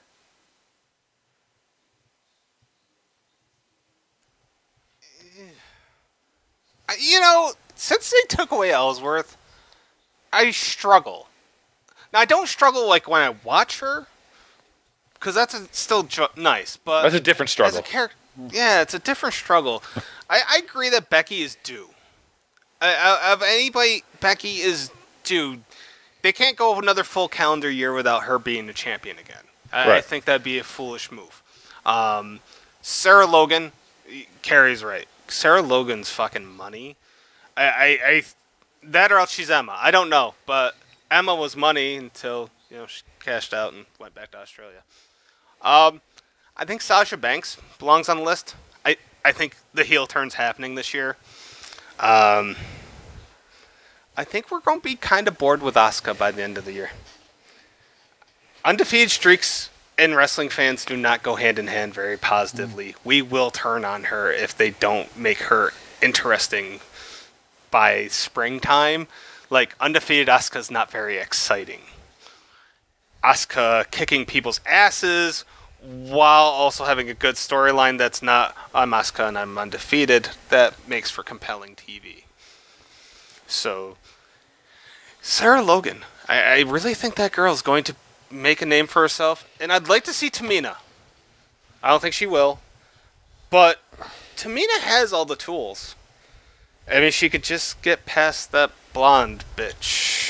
You know, since they took away Ellsworth, I struggle. Now, I don't struggle like when I watch her, because that's still nice. But That's a different struggle. As a character, yeah, it's a different struggle. I agree that Becky is due. Of anybody, Becky is due. They can't go another full calendar year without her being the champion again. I Right. think that'd be a foolish move. Sarah Logan, Carrie's right. Sarah Logan's fucking money. I that or else she's Emma. I don't know, but Emma was money until she cashed out and went back to Australia. I think Sasha Banks belongs on the list. I think the heel turn's happening this year. I think we're going to be kind of bored with Asuka by the end of the year. Undefeated streaks and wrestling fans do not go hand in hand very positively. We will turn on her if they don't make her interesting by springtime. Like, undefeated Asuka's not very exciting. Asuka kicking people's asses while also having a good storyline that's not, I'm Asuka and I'm undefeated, that makes for compelling TV. So, Sarah Logan. I really think that girl is going to make a name for herself, and I'd like to see Tamina. I don't think she will, but Tamina has all the tools. I mean, she could just get past that blonde bitch.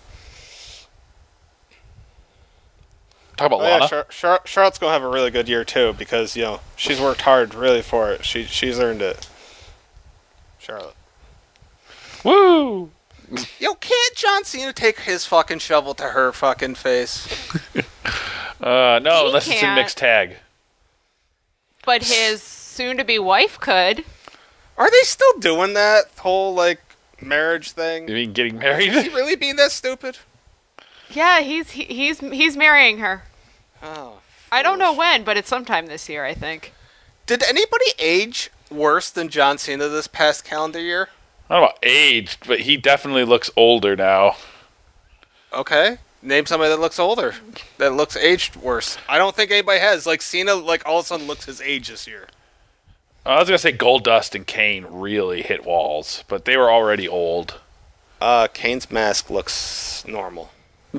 Talk about Lana. Yeah, Charlotte's gonna have a really good year too because she's worked hard really for it. She's earned it. Charlotte. Woo! Can't John Cena take his fucking shovel to her fucking face? No, He unless it's a can't. mixed tag. But his soon-to-be wife could. Are they still doing that whole marriage thing? You mean getting Is married? he really being that stupid? Yeah, he's marrying her. Oh. I don't know when, but it's sometime this year, I think. Did anybody age worse than John Cena this past calendar year? I don't know about aged, but he definitely looks older now. Okay. Name somebody that looks older. That looks aged worse. I don't think anybody has. Cena, all of a sudden looks his age this year. I was going to say Goldust and Kane really hit walls, but they were already old. Kane's mask looks normal.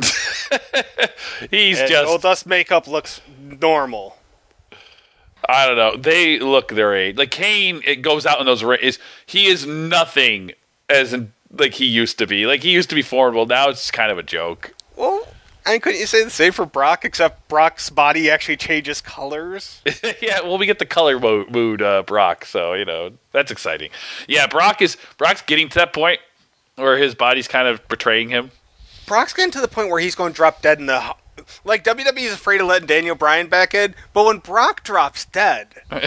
He's And just... Goldust makeup looks normal. I don't know. They look their age. Kane, it goes out in those rings. He is nothing as he used to be. He used to be formidable. Now it's kind of a joke. Well, and couldn't you say the same for Brock, except Brock's body actually changes colors? Yeah, well, we get the color mood, Brock, so, that's exciting. Yeah, Brock's getting to that point where his body's kind of betraying him. Brock's getting to the point where he's going to drop dead in the... WWE is afraid of letting Daniel Bryan back in, but when Brock drops dead...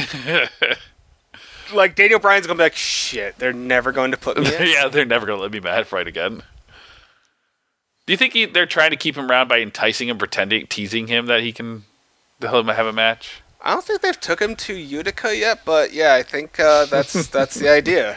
Daniel Bryan's going to be like, shit, they're never going to put me in. Yeah, they're never going to let me mad fight again. Do you think they're trying to keep him around by enticing him, teasing him that he can have a match? I don't think they've took him to Utica yet, but yeah, I think that's the idea.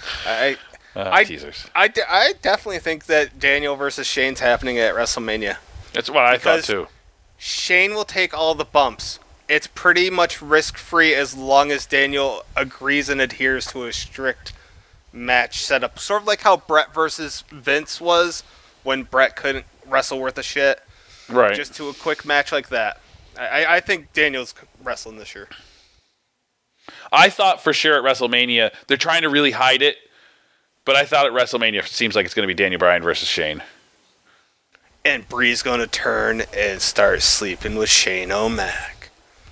Teasers. I definitely think that Daniel versus Shane's happening at WrestleMania. That's what I thought too. Shane will take all the bumps. It's pretty much risk-free as long as Daniel agrees and adheres to a strict match setup. Sort of like how Brett versus Vince was when Brett couldn't wrestle worth a shit. Right. Just to a quick match like that. I think Daniel's wrestling this year. I thought for sure at WrestleMania, they're trying to really hide it, but I thought at WrestleMania it seems like it's going to be Daniel Bryan versus Shane. And Bree's going to turn and start sleeping with Shane O'Mac.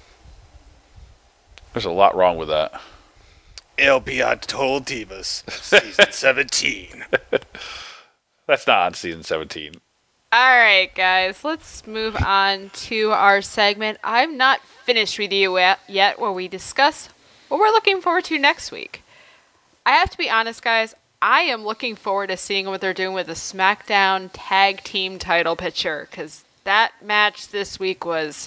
There's a lot wrong with that. It'll be on Total Divas, Season 17. That's not on Season 17. All right, guys, let's move on to our segment. I'm not finished with you yet, where we discuss what we're looking forward to next week. I have to be honest, guys. I am looking forward to seeing what they're doing with the SmackDown Tag Team title picture, because that match this week was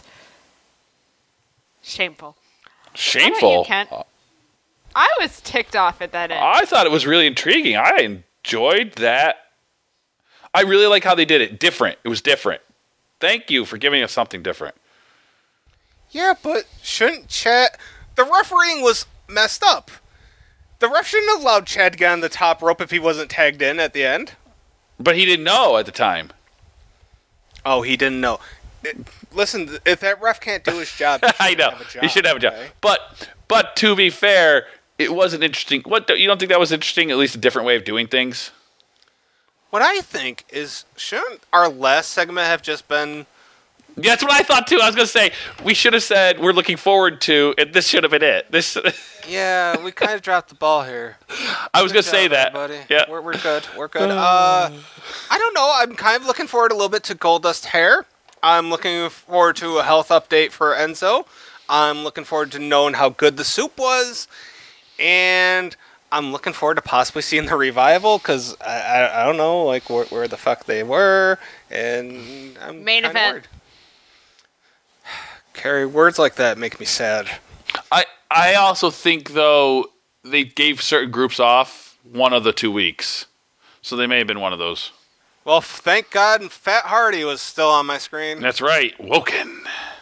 shameful. Shameful? How about you, Kent? I was ticked off at that end. I thought it was really intriguing. I enjoyed that. I really like how they did it. Different. It was different. Thank you for giving us something different. Yeah, but shouldn't Chad... The refereeing was messed up. The ref shouldn't have allowed Chad to get on the top rope if he wasn't tagged in at the end. But he didn't know at the time. Oh, he didn't know. Listen, if that ref can't do his job, I know. He should have a job. Okay? But to be fair, it wasn't interesting. You don't think that was interesting? At least a different way of doing things? What I think is, shouldn't our last segment have just been That's what I thought too. I was going to say we should have said we're looking forward to, and this should have been it. This. Yeah, we kind of dropped the ball here. I was going to say that. Buddy. Yeah, we're good. We're good. I don't know. I'm kind of looking forward a little bit to Goldust hair. I'm looking forward to a health update for Enzo. I'm looking forward to knowing how good the soup was, and I'm looking forward to possibly seeing the revival because I don't know like where the fuck they were, and I'm Main event. Worried. Carrie, words like that make me sad. I also think though they gave certain groups off one of the 2 weeks, so they may have been one of those. Well, thank God Fat Hardy was still on my screen. That's right, Woken.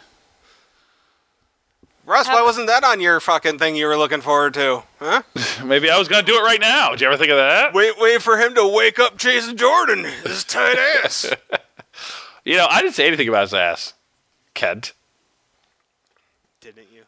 Russ, why wasn't that on your fucking thing you were looking forward to? Huh? Maybe I was going to do it right now. Did you ever think of that? Wait for him to wake up Jason Jordan. His tight ass. You know, I didn't say anything about his ass, Kent. Didn't you?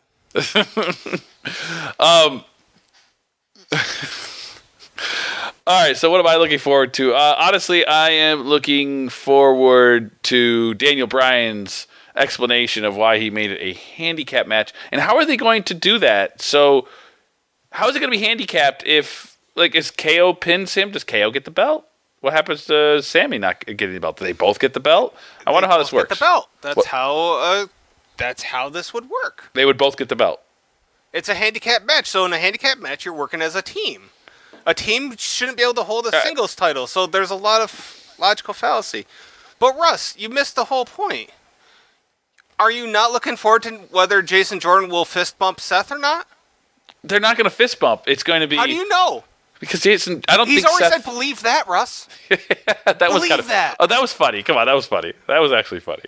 All right, so what am I looking forward to? Honestly, I am looking forward to Daniel Bryan's explanation of why he made it a handicap match. And how are they going to do that? So how is it going to be handicapped if, like, if KO pins him, does KO get the belt? What happens to Sammy not getting the belt? Do they both get the belt? I wonder how this works. Get the belt. That's how this would work. They would both get the belt. It's a handicap match. So in a handicap match, you're working as a team. A team shouldn't be able to hold a singles title. So there's a lot of logical fallacy. But Russ, you missed the whole point. Are you not looking forward to whether Jason Jordan will fist bump Seth or not? They're not going to fist bump. It's going to be... How do you know? Because Jason... I don't think He's already Seth... said believe that, Russ. that was believe kind of... that. Oh, that was funny. Come on, that was funny. That was actually funny.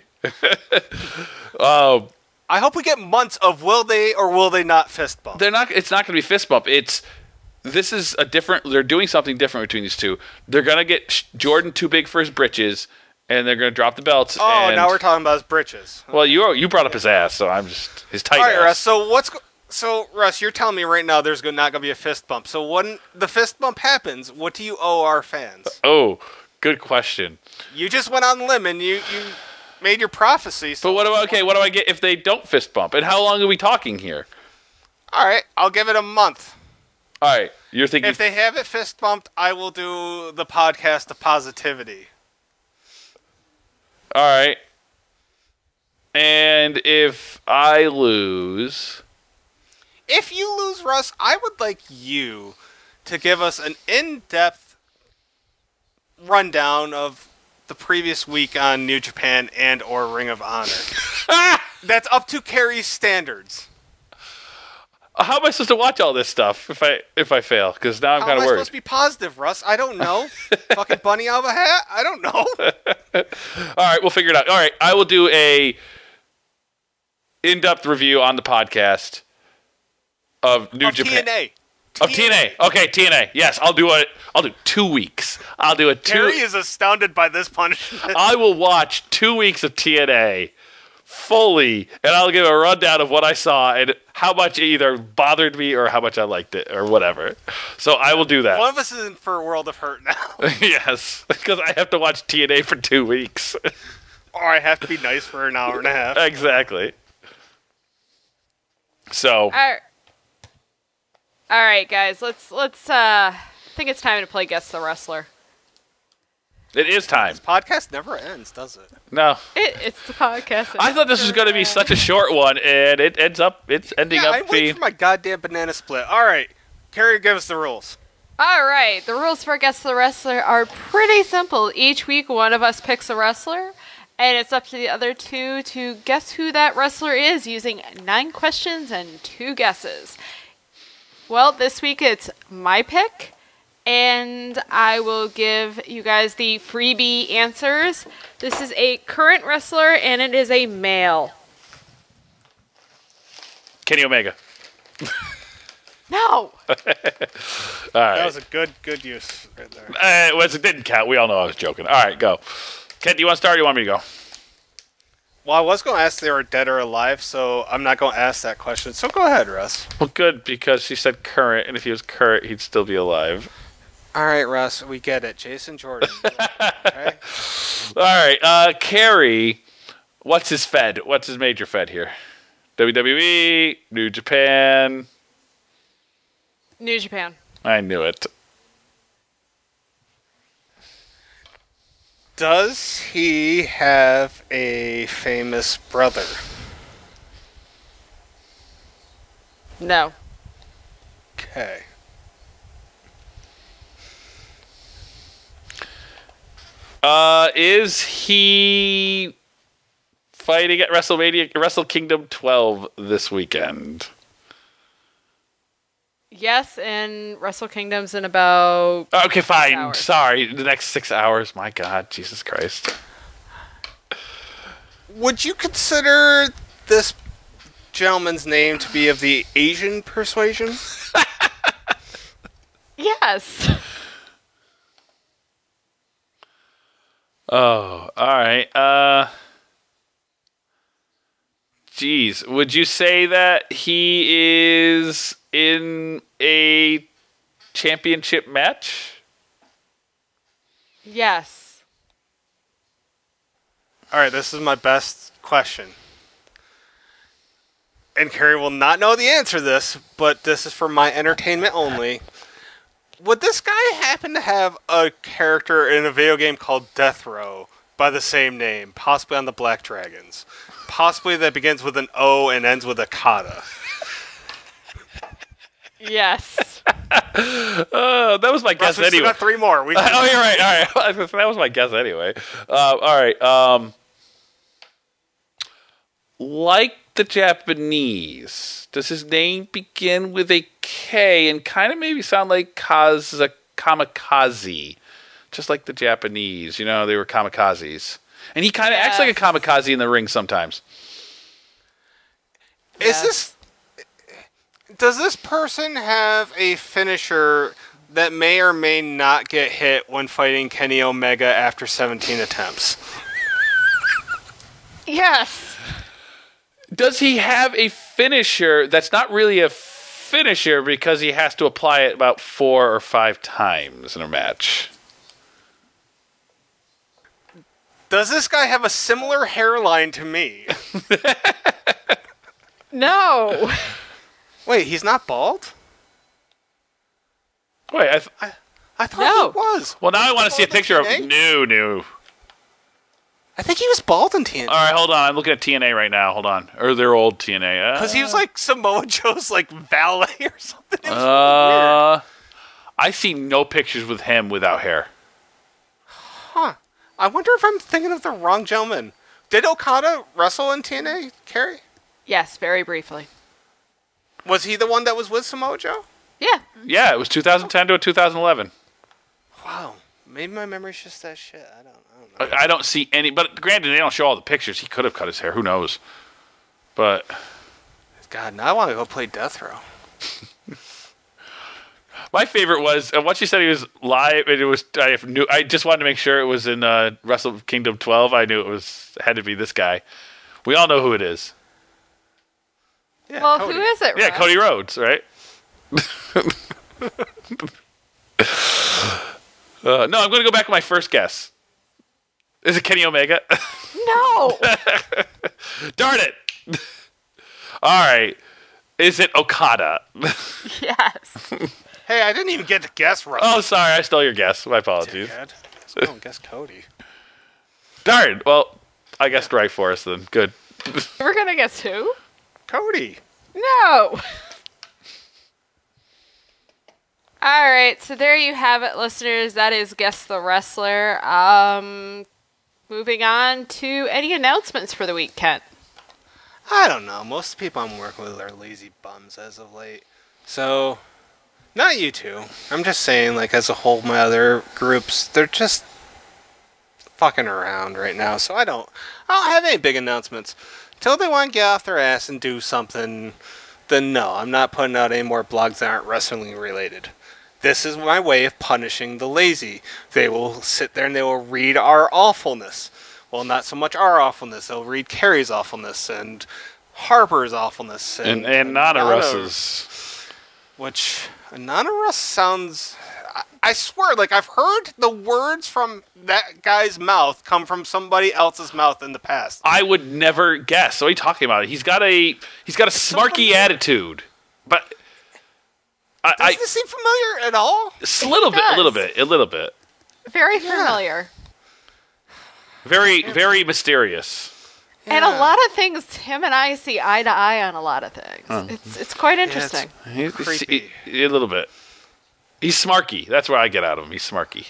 I hope we get months of will they or will they not fist bump. They're not. It's not going to be fist bump. This is a different... They're doing something different between these two. They're going to get Jordan too big for his britches, and they're going to drop the belts. Oh, now we're talking about his britches. Well, you brought up his ass, so I'm just... His tight All right, ass. Russ, so, Russ, you're telling me right now there's not going to be a fist bump. So when the fist bump happens, what do you owe our fans? Oh, good question. You just went on limb and you made your prophecy. So But what do I get if they don't fist bump? And how long are we talking here? All right, I'll give it a month. All right, you're thinking... If they have it fist bumped, I will do the podcast of positivity. All right. And if I lose... If you lose, Russ, I would like you to give us an in-depth rundown of the previous week on New Japan and or Ring of Honor. That's up to Carrie's standards. How am I supposed to watch all this stuff if I fail? Because now I'm kind of How am I worried. supposed to be positive, Russ? I don't know. Fucking bunny out of a hat? I don't know. All right, we'll figure it out. All right, I will do a in-depth review on the podcast of New Japan. TNA. Of TNA. Okay, TNA. Yes, I'll do 2 weeks. I'll do it 2. Carrie is astounded by this punishment. I will watch 2 weeks of TNA fully, and I'll give a rundown of what I saw and how much it either bothered me or how much I liked it or whatever. So I will do that. One of us is in for a world of hurt now. Yes, because I have to watch TNA for 2 weeks. Or I have to be nice for an hour and a half. Exactly. So... All right, guys. Let's. I think it's time to play Guess the Wrestler. It is time. This podcast never ends, does it? No. It's the podcast. I thought this was going to be such a short one, and it's ending up I'm waiting being... for my goddamn banana split. All right, Carrie, give us the rules. All right. The rules for Guess the Wrestler are pretty simple. Each week, one of us picks a wrestler, and it's up to the other two to guess who that wrestler is using 9 questions and 2 guesses. Well, this week it's my pick, and I will give you guys the freebie answers. This is a current wrestler, and it is a male. Kenny Omega. No! All right. That was a good use right there. It didn't count. We all know I was joking. All right, go. Ken, do you want to start or do you want me to go? Well, I was going to ask if they were dead or alive, so I'm not going to ask that question. So go ahead, Russ. Well, good, because she said current, and if he was current, he'd still be alive. All right, Russ, we get it. Jason Jordan. Okay? All right, Carrie, What's his Fed? What's his major Fed here? WWE, New Japan. New Japan. I knew it. Does he have a famous brother? No. Okay. Is he fighting at WrestleMania, Wrestle Kingdom 12 this weekend? Yes, and Wrestle Kingdom's in about... Okay, fine. hours. Sorry, the next 6 hours. My God, Jesus Christ. Would you consider this gentleman's name to be of the Asian persuasion? Yes. Oh, all right. Geez, would you say that he is in a championship match? Yes. All right, this is my best question. And Carrie will not know the answer to this, but this is for my entertainment only. Would this guy happen to have a character in a video game called Death Row by the same name, possibly on the Black Dragons? Possibly that begins with an O and ends with a kata. Yes. That was my guess Russ, we still anyway. got 3 more. Oh, you're right. All right. That was my guess anyway. All right. Like the Japanese, does his name begin with a K and kind of maybe sound like kamikaze? Just like the Japanese. You know, they were kamikazes. And he kind of acts like a kamikaze in the ring sometimes. Does this person have a finisher that may or may not get hit when fighting Kenny Omega after 17 attempts? Yes. Does he have a finisher that's not really a finisher because he has to apply it about 4 or 5 times in a match? Does this guy have a similar hairline to me? No. Wait, he's not bald? Wait, I thought No. he was. well, now I want to see a Bald in picture of TNA? No. I think he was bald in TNA. All right, hold on. I'm looking at TNA right now. Hold on. Or their old TNA. Because he was like Samoa Joe's like valet or something. It was really weird. I see no pictures with him without hair. Huh. I wonder if I'm thinking of the wrong gentleman. Did Okada wrestle in TNA, Carrie? Yes, very briefly. Was he the one that was with Samoa Joe? Yeah. Yeah, it was 2010 to 2011. Wow. Maybe my memory's just that shit. I don't know. I don't see any, but granted, they don't show all the pictures. He could have cut his hair. Who knows? But God, now I want to go play Death Row. my favorite was once you said he was live. And it was I just wanted to make sure it was in Wrestle Kingdom 12. I knew it had to be this guy. We all know who it is. Yeah, Well, Cody. who is it? Yeah, Russ? Cody Rhodes, right? No, I'm going to go back to my first guess. Is it Kenny Omega? No. Darn it! All right. Is it Okada? Yes. Hey, I didn't even get to guess right. Oh, sorry. I stole your guess. My apologies. Let's go and guess Cody. Darn. Well, I guessed right for us then. Good. We're gonna guess who? Cody. No. All right, so there you have it, listeners. That is Guess the Wrestler. Moving on to any announcements for the week, Kent. I don't know. Most of the people I'm working with are lazy bums as of late. So, not you two. I'm just saying, like, as a whole, my other groups, they're just fucking around right now. So I don't have any big announcements. Till they want to get off their ass and do something, then no, I'm not putting out any more blogs that aren't wrestling related. This is my way of punishing the lazy. They will sit there and they will read our awfulness. Well, not so much our awfulness. They'll read Carrie's awfulness and Harper's awfulness. And Nana Russ's. Which, Nana Russ sounds... I swear, like, I've heard the words from that guy's mouth come from somebody else's mouth in the past. I would never guess. What are you talking about? He's got a smarky attitude, but Doesn't this seem familiar at all? a little bit. Very familiar. Very mysterious. And a lot of things, him and I see eye to eye on a lot of things. It's quite interesting. He's Creepy. a little bit. He's smarky. That's what I get out of him. He's smarky.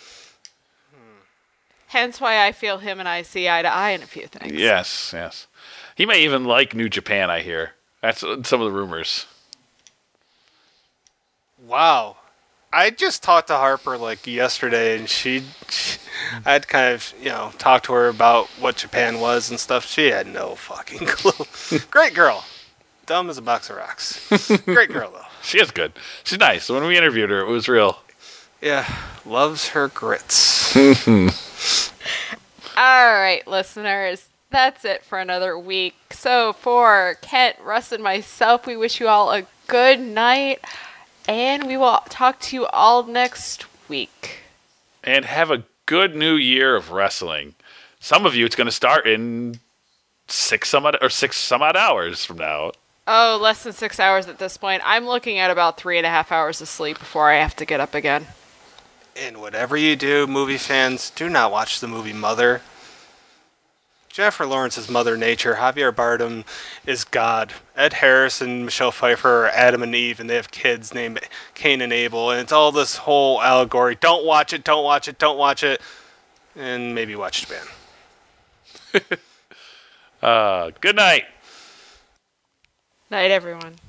Hence why I feel him and I see eye to eye in a few things. Yes. He may even like New Japan, I hear. That's some of the rumors. Wow. I just talked to Harper like yesterday, and I had kind of, talked to her about what Japan was and stuff. She had no fucking clue. Great girl. Dumb as a box of rocks. Great girl, though. She is good. She's nice. When we interviewed her, it was real. Yeah. Loves her grits. All right, listeners. That's it for another week. So for Kent, Russ, and myself, we wish you all a good night. And we will talk to you all next week. And have a good new year of wrestling. Some of you, it's going to start in 6 some odd hours from now. Oh, less than 6 hours at this point. I'm looking at about 3.5 hours of sleep before I have to get up again. And whatever you do, movie fans, do not watch the movie Mother. Jennifer Lawrence is Mother Nature. Javier Bardem is God. Ed Harris and Michelle Pfeiffer are Adam and Eve, and they have kids named Cain and Abel. And it's all this whole allegory. Don't watch it, don't watch it, don't watch it. And maybe watch Japan. Good night. Night, everyone.